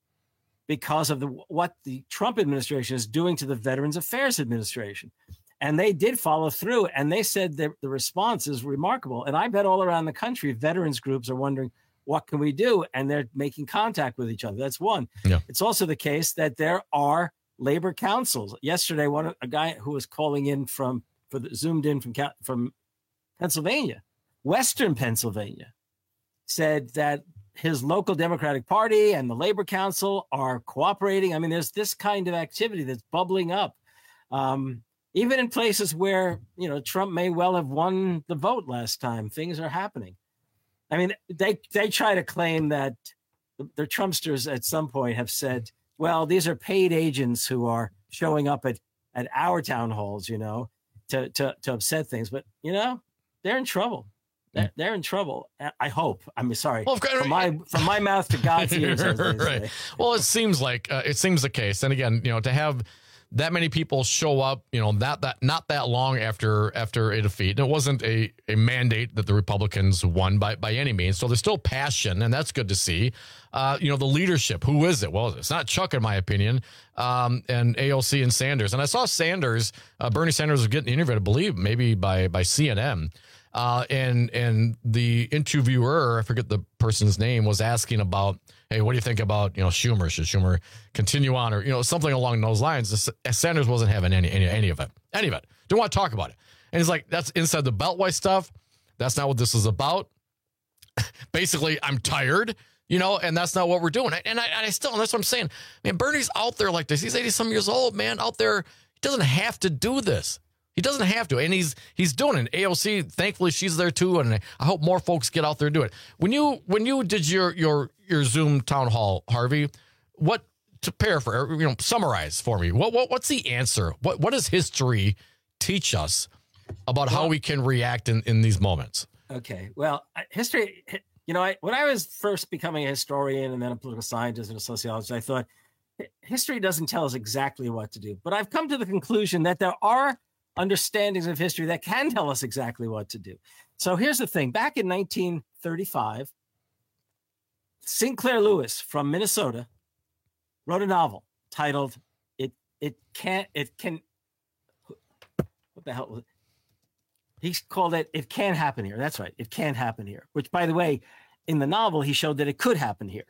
because of the what the Trump administration is doing to the Veterans Affairs Administration. And they did follow through, and they said that the response is remarkable. And I bet all around the country, veterans groups are wondering, what can we do? And they're making contact with each other. That's one. Yeah. It's also the case that there are labor councils. Yesterday, one a guy who was calling in from, for the, zoomed in from from Pennsylvania, Western Pennsylvania, said that his local Democratic Party and the Labor Council are cooperating. I mean, there's this kind of activity that's bubbling up, um, even in places where, you know, Trump may well have won the vote last time. Things are happening. I mean, they they try to claim that the, the Trumpsters at some point have said, well, these are paid agents who are showing up at, at our town halls, you know, to, to, to upset things. But, you know, they're in trouble. They're, they're in trouble. I hope. I'm sorry. Well, from my from my mouth to God's ears. As they right. say. Well, it seems like uh, it seems the case. And again, you know, to have that many people show up, you know, not that not that long after after a defeat. And it wasn't a, a mandate that the Republicans won by by any means. So there's still passion, and that's good to see. Uh, you know, the leadership. Who is it? Well, it's not Chuck, in my opinion, um, and A O C and Sanders. And I saw Sanders, uh, Bernie Sanders was getting interviewed, I believe, maybe by by C N N. Uh, and and the interviewer, I forget the person's name, was asking about, hey, what do you think about, you know, Schumer? Should Schumer continue on, or, you know, something along those lines? Sanders wasn't having any, any, any of it, any of it. Didn't want to talk about it. And he's like, that's inside the Beltway stuff. That's not what this is about. Basically, I'm tired, you know, and that's not what we're doing. And I, and I still, and that's what I'm saying. Man, Bernie's out there like this. He's eighty some years old, man, out there. He doesn't have to do this. He doesn't have to. And he's, he's doing it. A O C, thankfully, she's there too. And I hope more folks get out there and do it. When you, when you did your, your, your Zoom town hall, Harvey, what, to paraphrase, you know, summarize for me, what, what, what's the answer? What, what does history teach us about how we can react in, in these moments? Okay. Well, history, you know, I, when I was first becoming a historian and then a political scientist and a sociologist, I thought history doesn't tell us exactly what to do. But I've come to the conclusion that there are understandings of history that can tell us exactly what to do. So here's the thing. Back in nineteen thirty-five, Sinclair Lewis from Minnesota wrote a novel titled It It Can't It Can What the hell was it? He called it It Can Happen Here. That's right. It Can Happen Here, which, by the way, in the novel, he showed that it could happen here.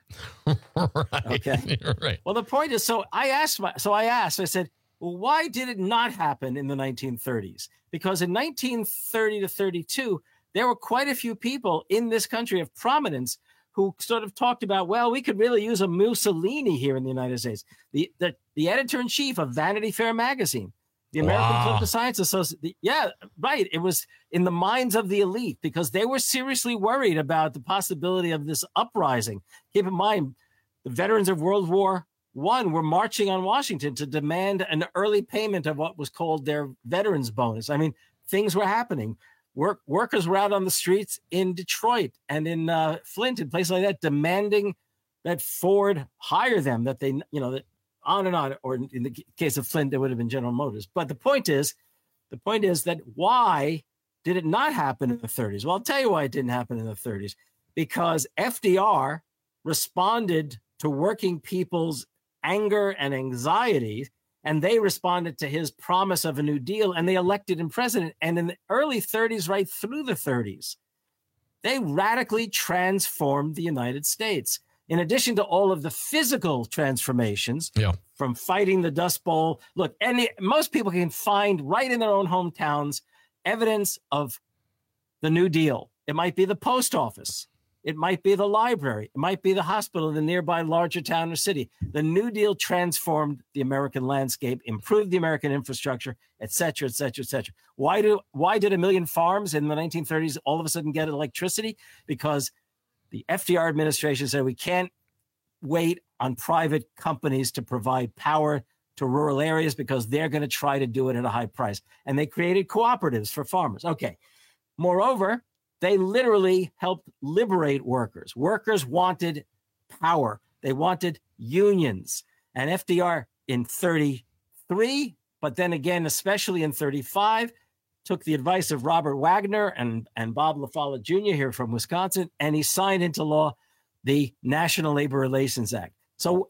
Right. Okay. Right. Well, the point is, so I asked, my, so I asked, I said, well, why did it not happen in the nineteen thirties? Because in nineteen thirty to thirty-two, there were quite a few people in this country of prominence who sort of talked about, well, we could really use a Mussolini here in the United States. The the, the editor-in-chief of Vanity Fair magazine, the American Wow. Political Science Association. Yeah, right. It was in the minds of the elite because they were seriously worried about the possibility of this uprising. Keep in mind, the veterans of World War One were marching on Washington to demand an early payment of what was called their veterans bonus. I mean, things were happening. Work, workers were out on the streets in Detroit and in uh, Flint and places like that, demanding that Ford hire them, that they, you know, that on and on. Or in the case of Flint, it would have been General Motors. But the point is, the point is that why did it not happen in the thirties? Well, I'll tell you why it didn't happen in the thirties. Because F D R responded to working people's anger and anxiety, and they responded to his promise of a New Deal, and they elected him president. And in the early thirties, right through the thirties, they radically transformed the United States. In addition to all of the physical transformations, yeah. from fighting the Dust Bowl, look, any most people can find right in their own hometowns evidence of the New Deal. It might be the post office. It might be the library. It might be the hospital in the nearby larger town or city. The New Deal transformed the American landscape, improved the American infrastructure, et cetera, et cetera, et cetera. Why do why did a million farms in the nineteen thirties all of a sudden get electricity? Because the F D R administration said we can't wait on private companies to provide power to rural areas because they're going to try to do it at a high price. And they created cooperatives for farmers. Okay. Moreover, they literally helped liberate workers. Workers wanted power. They wanted unions. And F D R in thirty-three, but then again, especially in thirty-five, took the advice of Robert Wagner and, and Bob LaFollette Junior here from Wisconsin, and he signed into law the National Labor Relations Act. So,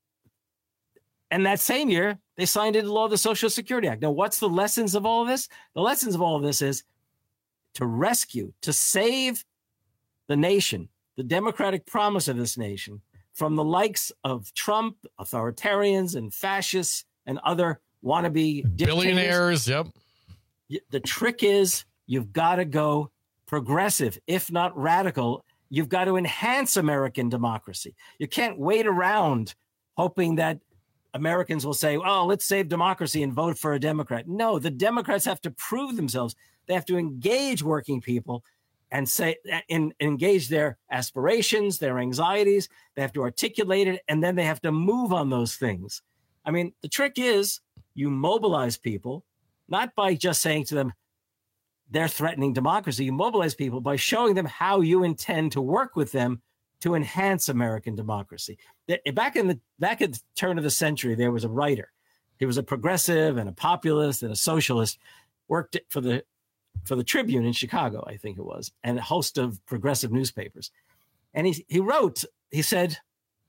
and that same year, they signed into law the Social Security Act. Now, what's the lessons of all of this? The lessons of all of this is to rescue, to save the nation, the democratic promise of this nation from the likes of Trump, authoritarians and fascists and other wannabe dictators. Billionaires, yep. The trick is you've got to go progressive, if not radical. You've got to enhance American democracy. You can't wait around hoping that Americans will say, oh, let's save democracy and vote for a Democrat. No, the Democrats have to prove themselves. They have to engage working people and say, in, engage their aspirations, their anxieties. They have to articulate it, and then they have to move on those things. I mean, the trick is you mobilize people, not by just saying to them, they're threatening democracy. You mobilize people by showing them how you intend to work with them to enhance American democracy. Back in the back at the turn of the century, there was a writer. He was a progressive and a populist and a socialist, worked for the for the Tribune in Chicago, I think it was, and a host of progressive newspapers. And he he wrote, he said,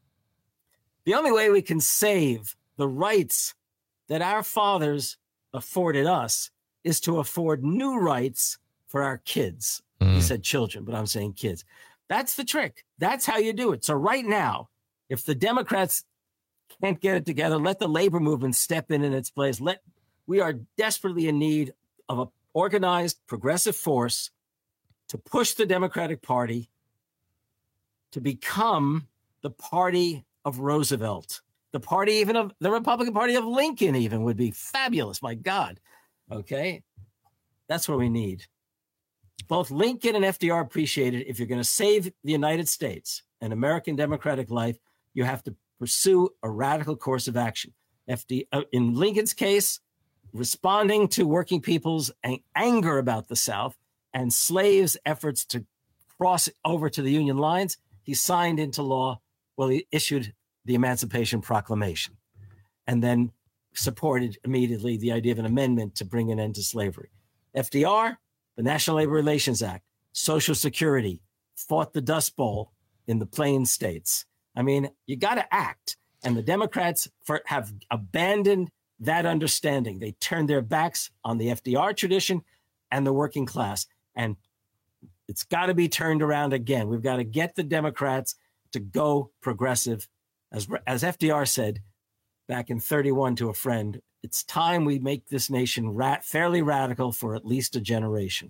the only way we can save the rights that our fathers afforded us is to afford new rights for our kids. Mm. He said children, but I'm saying kids. That's the trick. That's how you do it. So right now, If the Democrats can't get it together, let the labor movement step in in its place. Let we are desperately in need of an organized progressive force to push the Democratic Party to become the party of Roosevelt, the party even of the Republican Party of Lincoln even would be fabulous. My God. Okay. That's what we need. Both Lincoln and F D R appreciated if you're going to save the United States and American democratic life, you have to pursue a radical course of action. F D R, in Lincoln's case, responding to working people's ang- anger about the South and slaves' efforts to cross over to the Union lines, he signed into law, well, he issued the Emancipation Proclamation and then supported immediately the idea of an amendment to bring an end to slavery. F D R, the National Labor Relations Act, Social Security, fought the Dust Bowl in the Plains states. I mean, you got to act. And the Democrats for, have abandoned that understanding. They turned their backs on the F D R tradition and the working class. And it's got to be turned around again. We've got to get the Democrats to go progressive. As, as F D R said back in thirty-one to a friend, it's time we make this nation rat, fairly radical for at least a generation.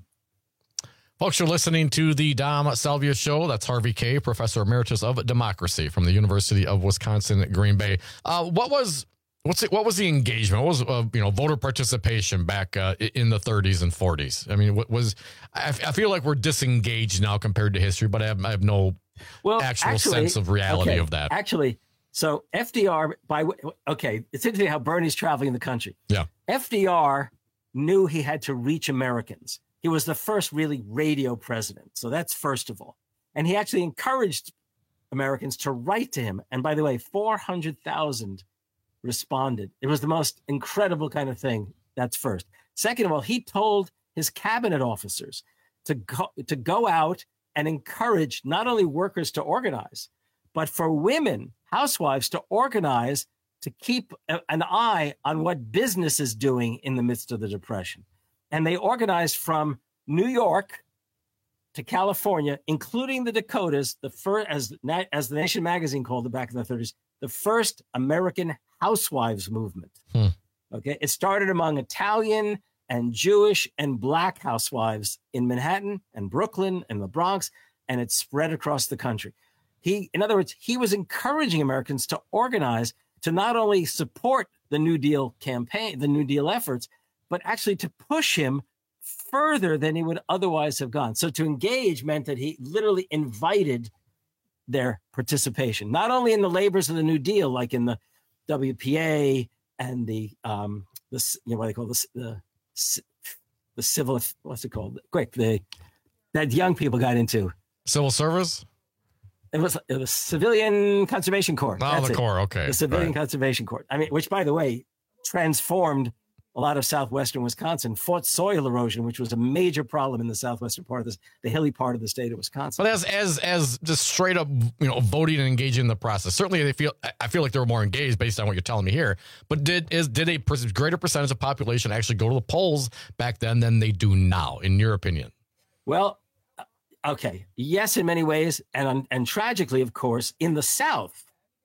Folks, you're listening to the Dom Salvia Show. That's Harvey Kaye, Professor Emeritus of Democracy from the University of Wisconsin at Green Bay. Uh, what was what's it, what was the engagement? What was uh, you know voter participation back uh, in the thirties and forties? I mean, what was I, I feel like we're disengaged now compared to history, but I have, I have no well, actual actually, sense of reality okay, of that. Actually, so F D R by okay, it's interesting how Bernie's traveling the country. Yeah, F D R knew he had to reach Americans. He was the first really radio president. So that's first of all. And he actually encouraged Americans to write to him. And by the way, four hundred thousand responded. It was the most incredible kind of thing. That's first. Second of all, he told his cabinet officers to go, to go out and encourage not only workers to organize, but for women, housewives to organize to keep a, an eye on what business is doing in the midst of the Depression. And they organized from New York to California, including the Dakotas, the first, as, as the Nation magazine called it back in the thirties, the first American housewives movement. Hmm. Okay, it started among Italian and Jewish and Black housewives in Manhattan and Brooklyn and the Bronx, and it spread across the country. He, in other words, he was encouraging Americans to organize to not only support the New Deal campaign, the New Deal efforts, but actually to push him further than he would otherwise have gone. So to engage meant that he literally invited their participation, not only in the labors of the New Deal, like in the W P A and the, um, the you know, what they call this, the, the civil, what's it called? Quick, the, that young people got into. Civil service? It was the Civilian Conservation Corps. Oh, That's the it. Corps, okay. The Civilian right. Conservation Corps. I mean, which, by the way, transformed a lot of southwestern Wisconsin, fought soil erosion, which was a major problem in the southwestern part of this, the hilly part of the state of Wisconsin. But as as as just straight up, you know, voting and engaging in the process, certainly they feel. I feel like they were more engaged based on what you're telling me here. But did is did a greater percentage of population actually go to the polls back then than they do now, in your opinion? Well, okay, yes, in many ways, and and tragically, of course, in the South,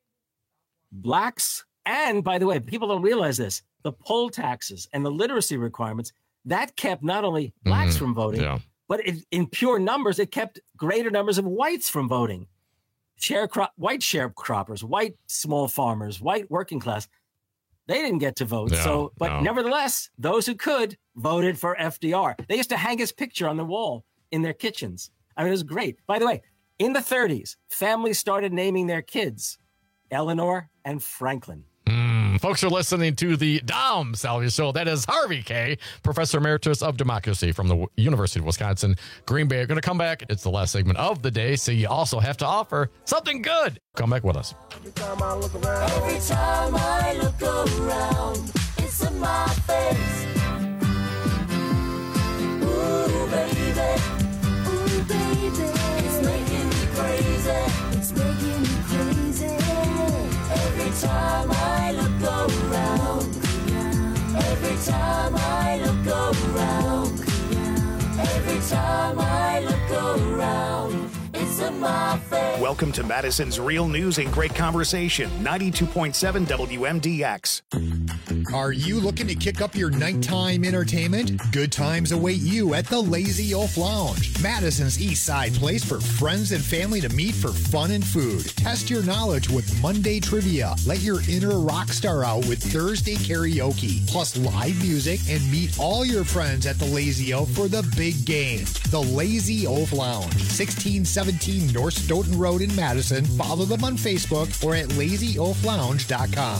blacks, and by the way, people don't realize this. The poll taxes and the literacy requirements, that kept not only blacks mm-hmm. from voting, yeah. but it, in pure numbers, it kept greater numbers of whites from voting. Sharecrop, white sharecroppers, white small farmers, white working class, they didn't get to vote. No, so, but no. nevertheless, those who could voted for F D R. They used to hang his picture on the wall in their kitchens. I mean, it was great. By the way, in the thirties, families started naming their kids Eleanor and Franklin. Mm, folks are listening to the Dom Salvia Show. That is Harvey Kaye, Professor Emeritus of Democracy from the University of Wisconsin. Green Bay are going to come back. It's the last segment of the day, so you also have to offer something good. Come back with us. Every time I look around, every time I look around, it's in my face. Ooh, baby, ooh, baby, it's making me crazy. It's making me crazy. Every time I look around, every time I look around, every time I look around, it's a my face. Welcome to Madison's Real News and Great Conversation, ninety-two point seven W M D X. Are you looking to kick up your nighttime entertainment? Good times await you at the Lazy Oaf Lounge, Madison's East Side place for friends and family to meet for fun and food. Test your knowledge with Monday trivia. Let your inner rock star out with Thursday karaoke, plus live music, and meet all your friends at the Lazy Oaf for the big game. The Lazy Oaf Lounge, sixteen seventeen North Stoughton Road in Madison. Follow them on Facebook or at lazy oaf lounge dot com.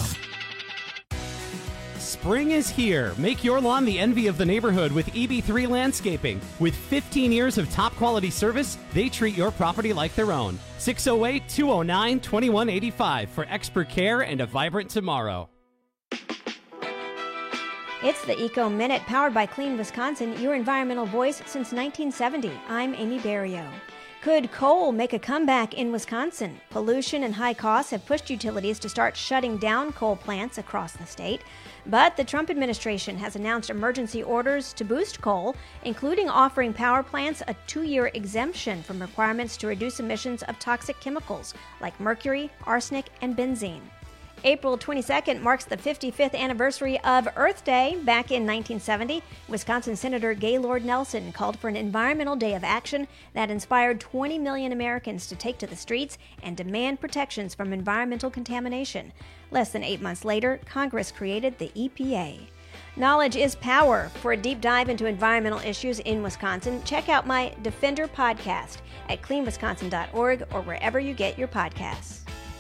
Spring is here. Make your lawn the envy of the neighborhood with E B three Landscaping. With fifteen years of top quality service, they treat your property like their own. six oh eight, two oh nine, two one eight five for expert care and a vibrant tomorrow. It's the Eco Minute, powered by Clean Wisconsin, your environmental voice since nineteen seventy. I'm Amy Barrio. Could coal make a comeback in Wisconsin? Pollution and high costs have pushed utilities to start shutting down coal plants across the state. But the Trump administration has announced emergency orders to boost coal, including offering power plants a two-year exemption from requirements to reduce emissions of toxic chemicals like mercury, arsenic, and benzene. April twenty-second marks the fifty-fifth anniversary of Earth Day. Back in nineteen seventy, Wisconsin Senator Gaylord Nelson called for an environmental day of action that inspired twenty million Americans to take to the streets and demand protections from environmental contamination. Less than eight months later, Congress created the E P A. Knowledge is power. For a deep dive into environmental issues in Wisconsin, check out my Defender podcast at clean wisconsin dot org or wherever you get your podcasts.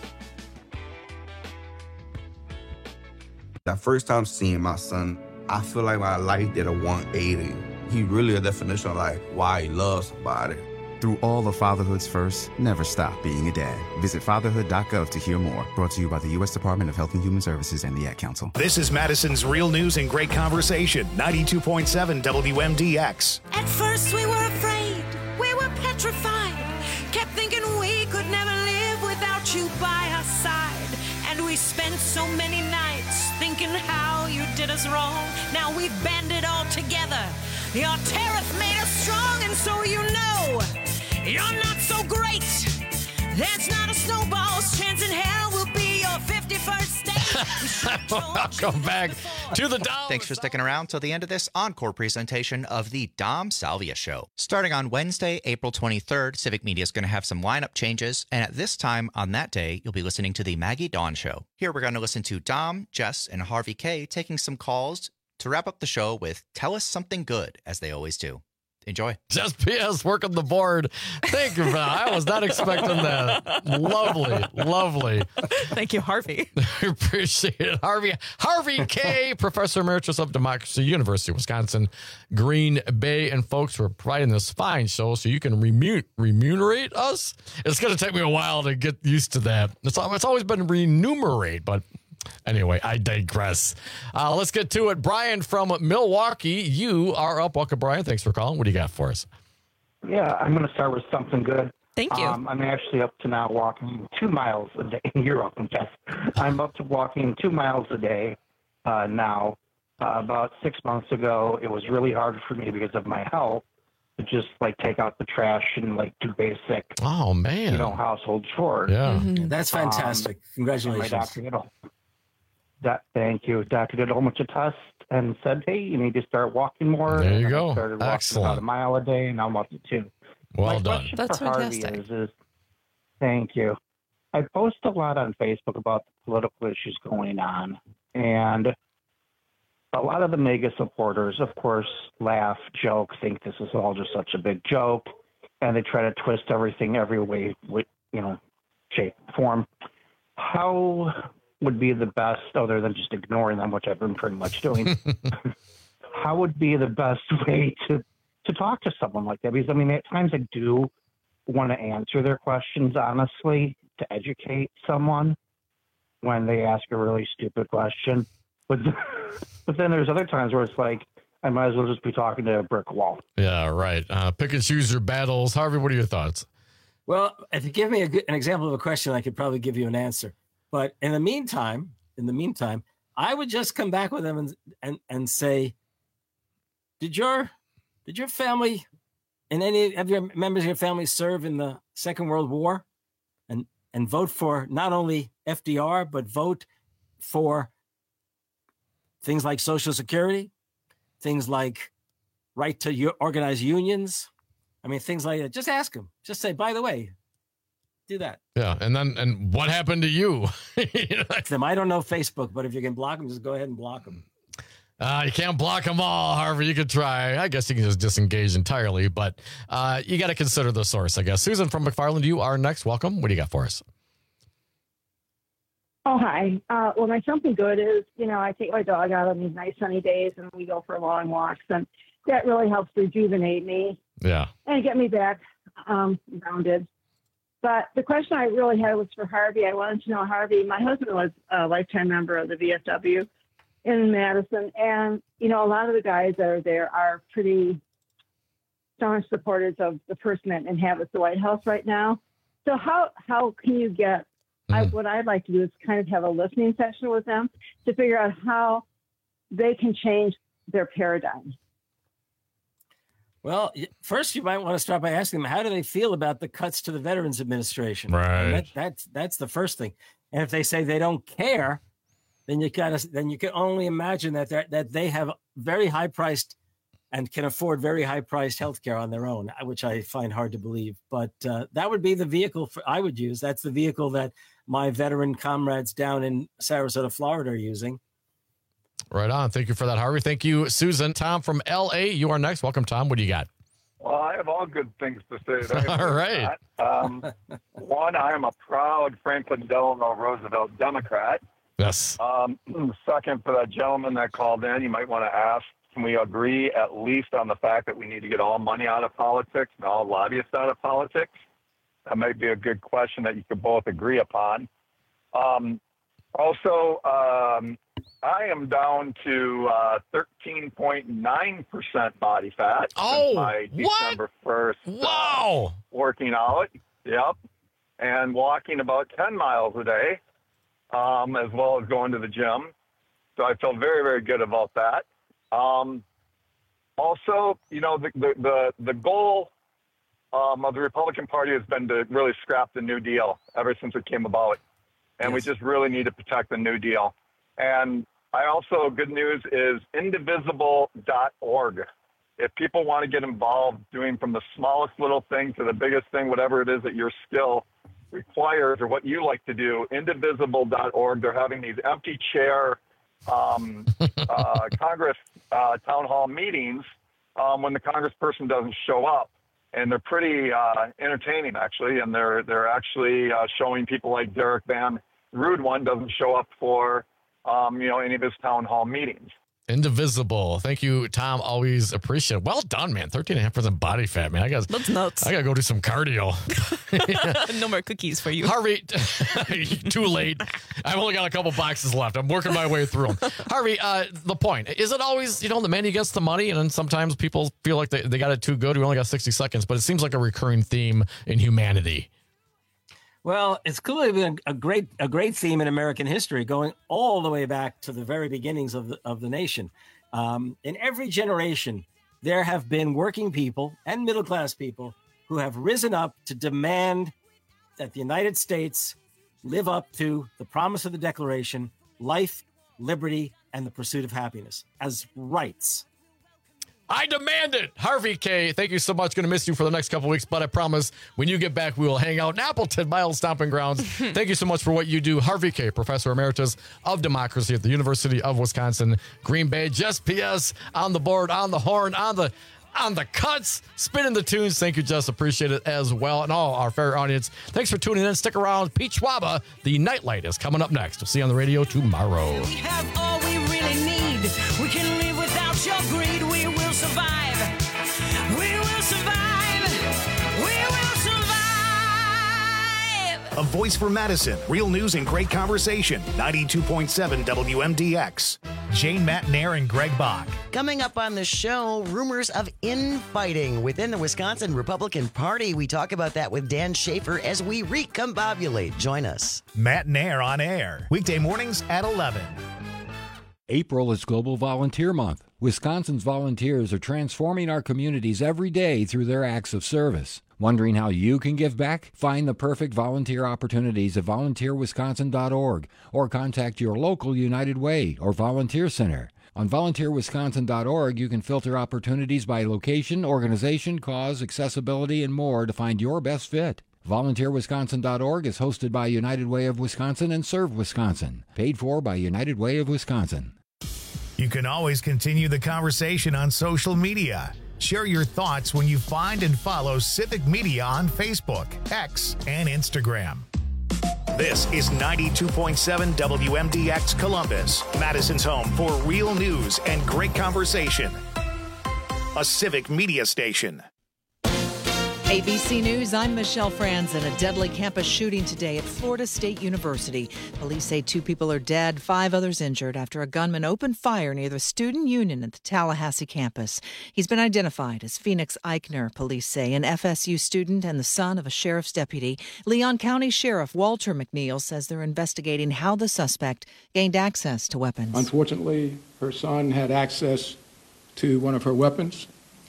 That first time seeing my son, I feel like my life did a one eighty. He really a definition of like why he loves somebody. Through all of fatherhood's first, never stop being a dad. Visit fatherhood dot gov to hear more. Brought to you by the U S Department of Health and Human Services and the Ad Council. This is Madison's Real News and Great Conversation, ninety-two point seven W M D X. At first we were afraid, we were petrified, kept thinking we could never live without you by our side. And we spent so many nights thinking how you did us wrong. Now we've banded all together. Your tariff made us strong, and so you know you're not so great. There's not a snowball's chance in hell we'll be your fifty-first state. Welcome back to the Dom. Thanks for sticking around till the end of this encore presentation of the Dom Salvia Show. Starting on Wednesday, April twenty-third, Civic Media is going to have some lineup changes, and at this time on that day, you'll be listening to the Maggie Dawn Show. Here we're going to listen to Dom, Jess, and Harvey K taking some calls to wrap up the show with Tell Us Something Good, as they always do. Enjoy. Just P S working the board. Thank you, man. I was not expecting that. Lovely, lovely. Thank you, Harvey. Appreciate it, Harvey. Harvey K, Professor Emeritus of Democracy, University of Wisconsin, Green Bay, and folks for providing this fine show so you can remun- remunerate us. It's going to take me a while to get used to that. It's, it's always been remunerate, but anyway, I digress. Uh, let's get to it. Brian from Milwaukee, you are up. Welcome, Brian. Thanks for calling. What do you got for us? Yeah, I'm going to start with something good. Thank you. Um, I'm actually up to now walking two miles a day. You're welcome, Jess. I'm up to walking two miles a day uh, now. Uh, about six months ago, it was really hard for me because of my health to just like take out the trash and like do basic, oh man, you know, household chores. Yeah, mm-hmm. That's fantastic. Um, Congratulations. My doctor did a, that, thank you. Doctor did a whole bunch of tests and said, "Hey, you need to start walking more." There and you I go. Started walking Excellent. about a mile a day, and I'm up to two. Well my done. That's for Harvey fantastic. is, is, thank you. I post a lot on Facebook about the political issues going on, and a lot of the mega supporters, of course, laugh, joke, think this is all just such a big joke, and they try to twist everything every way, with, you know, shape, form. How would be the best, other than just ignoring them, which I've been pretty much doing, how would be the best way to, to talk to someone like that? Because, I mean, at times I do want to answer their questions honestly to educate someone when they ask a really stupid question. But, but then there's other times where it's like, I might as well just be talking to a brick wall. Yeah, right. Uh, pick and choose your battles. Harvey, what are your thoughts? Well, if you give me a good, an example of a question, I could probably give you an answer. But in the meantime, in the meantime, I would just come back with them and and, and say, did your did your family and any of your members of your family serve in the Second World War, and and vote for not only F D R, but vote for things like Social Security, things like right to u- organize unions. I mean, things like that. Just ask them. Just say, by the way, do that. Yeah, and then and what happened to you? them. I don't know Facebook, but if you can block them, just go ahead and block them. Uh, you can't block them all, Harvey. You could try. I guess you can just disengage entirely, but uh, you got to consider the source, I guess. Susan from McFarland, you are next. Welcome. What do you got for us? Oh, hi. Uh, well, my something good is, you know, I take my dog out on these nice sunny days and we go for long walks, and that really helps rejuvenate me. Yeah. And get me back um, grounded. But the question I really had was for Harvey. I wanted to know, Harvey, my husband was a lifetime member of the V F W in Madison. And, you know, a lot of the guys that are there are pretty staunch supporters of the person that inhabits the White House right now. So how, how can you get, mm. I, what I'd like to do is kind of have a listening session with them to figure out how they can change their paradigm. Well, first you might want to start by asking them, how do they feel about the cuts to the Veterans Administration? Right. And that, that's, that's the first thing. And if they say they don't care, then you gotta, then you can only imagine that they that they have very high priced and can afford very high priced healthcare on their own, which I find hard to believe. But uh, that would be the vehicle for, I would use. That's the vehicle that my veteran comrades down in Sarasota, Florida are using. Right on. Thank you for that, Harvey. Thank you, Susan. Tom from L A, you are next. Welcome, Tom. What do you got? Well, I have all good things to say today. All right. Um, one, I am a proud Franklin Delano Roosevelt Democrat. Yes. Um, second, for that gentleman that called in, you might want to ask, can we agree at least on the fact that we need to get all money out of politics and all lobbyists out of politics? That might be a good question that you could both agree upon. Um, also, um, I am down to uh, thirteen point nine percent body fat oh, since my December first. Wow. Uh, working out, yep, and walking about ten miles a day, um, as well as going to the gym. So I feel very, very good about that. Um, also, you know, the the the, the goal um, of the Republican Party has been to really scrap the New Deal ever since it came about. And yes. we just really need to protect the New Deal. And I also, good news is indivisible dot org. If people want to get involved doing from the smallest little thing to the biggest thing, whatever it is that your skill requires or what you like to do, indivisible dot org. They're having these empty chair um, uh, Congress uh, town hall meetings um, when the congressperson doesn't show up. And they're pretty uh, entertaining, actually. And they're they're actually uh, showing people like Derek Van Rude one doesn't show up for um, you know any of his town hall meetings. Indivisible. Thank you, Tom. Always appreciate it. Well done, man. thirteen and a half percent body fat, man. I got That's nuts. I got to go do some cardio. No more cookies for you. Harvey, too late. I've only got a couple boxes left. I'm working my way through them. Harvey, uh, the point, is it always, you know, the man who gets the money? And then sometimes people feel like they, they got it too good. We only got sixty seconds, but it seems like a recurring theme in humanity. Well, it's clearly been a great a great theme in American history, going all the way back to the very beginnings of the, of the nation. Um, in every generation, there have been working people and middle class people who have risen up to demand that the United States live up to the promise of the Declaration, life, liberty, and the pursuit of happiness as rights. I demand it. Harvey K., thank you so much. Going to miss you for the next couple weeks, but I promise when you get back, we will hang out in Appleton, my old stomping grounds. Thank you so much for what you do. Harvey K., Professor Emeritus of Democracy at the University of Wisconsin, Green Bay. Just P S on the board, on the horn, on the on the cuts, spinning the tunes. Thank you, Jess. Appreciate it as well. And all our fair audience, thanks for tuning in. Stick around. Pete Schwaba, the Nightlight, is coming up next. We'll see you on the radio tomorrow. We have all we really need. We can live without your greed. We will survive. We will survive. We will survive. A voice for Madison. Real news and great conversation. ninety-two point seven W M D X. Jane Matnair and Greg Bach. Coming up on the show, rumors of infighting within the Wisconsin Republican Party. We talk about that with Dan Schaefer as we recombobulate. Join us. Matnair on air. Weekday mornings at eleven. April is Global Volunteer Month. Wisconsin's volunteers are transforming our communities every day through their acts of service. Wondering how you can give back? Find the perfect volunteer opportunities at volunteer wisconsin dot org or contact your local United Way or volunteer center. On volunteer wisconsin dot org, you can filter opportunities by location, organization, cause, accessibility, and more to find your best fit. volunteer wisconsin dot org is hosted by United Way of Wisconsin and Serve Wisconsin. Paid for by United Way of Wisconsin. You can always continue the conversation on social media. Share your thoughts when you find and follow Civic Media on Facebook, X, and Instagram. This is ninety-two point seven W M D X Columbus, Madison's home for real news and great conversation. A Civic Media station. A B C News, I'm Michelle Franzen. A deadly campus shooting today at Florida State University. Police say two people are dead, five others injured after a gunman opened fire near the Student Union at the Tallahassee campus. He's been identified as Phoenix Eichner, police say, an F S U student and the son of a sheriff's deputy. Leon County Sheriff Walter McNeil says they're investigating how the suspect gained access to weapons. Unfortunately, her son had access to one of her weapons,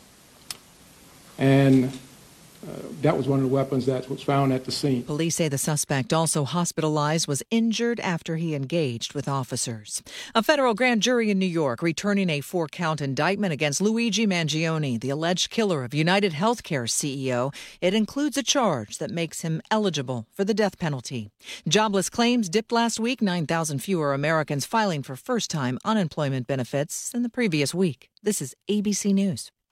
and Uh, that was one of the weapons that was found at the scene. Police say the suspect, also hospitalized, was injured after he engaged with officers. A federal grand jury in New York returning a four-count indictment against Luigi Mangione, the alleged killer of United Healthcare C E O. It includes a charge that makes him eligible for the death penalty. Jobless claims dipped last week, nine thousand fewer Americans filing for first-time unemployment benefits than the previous week. This is A B C News.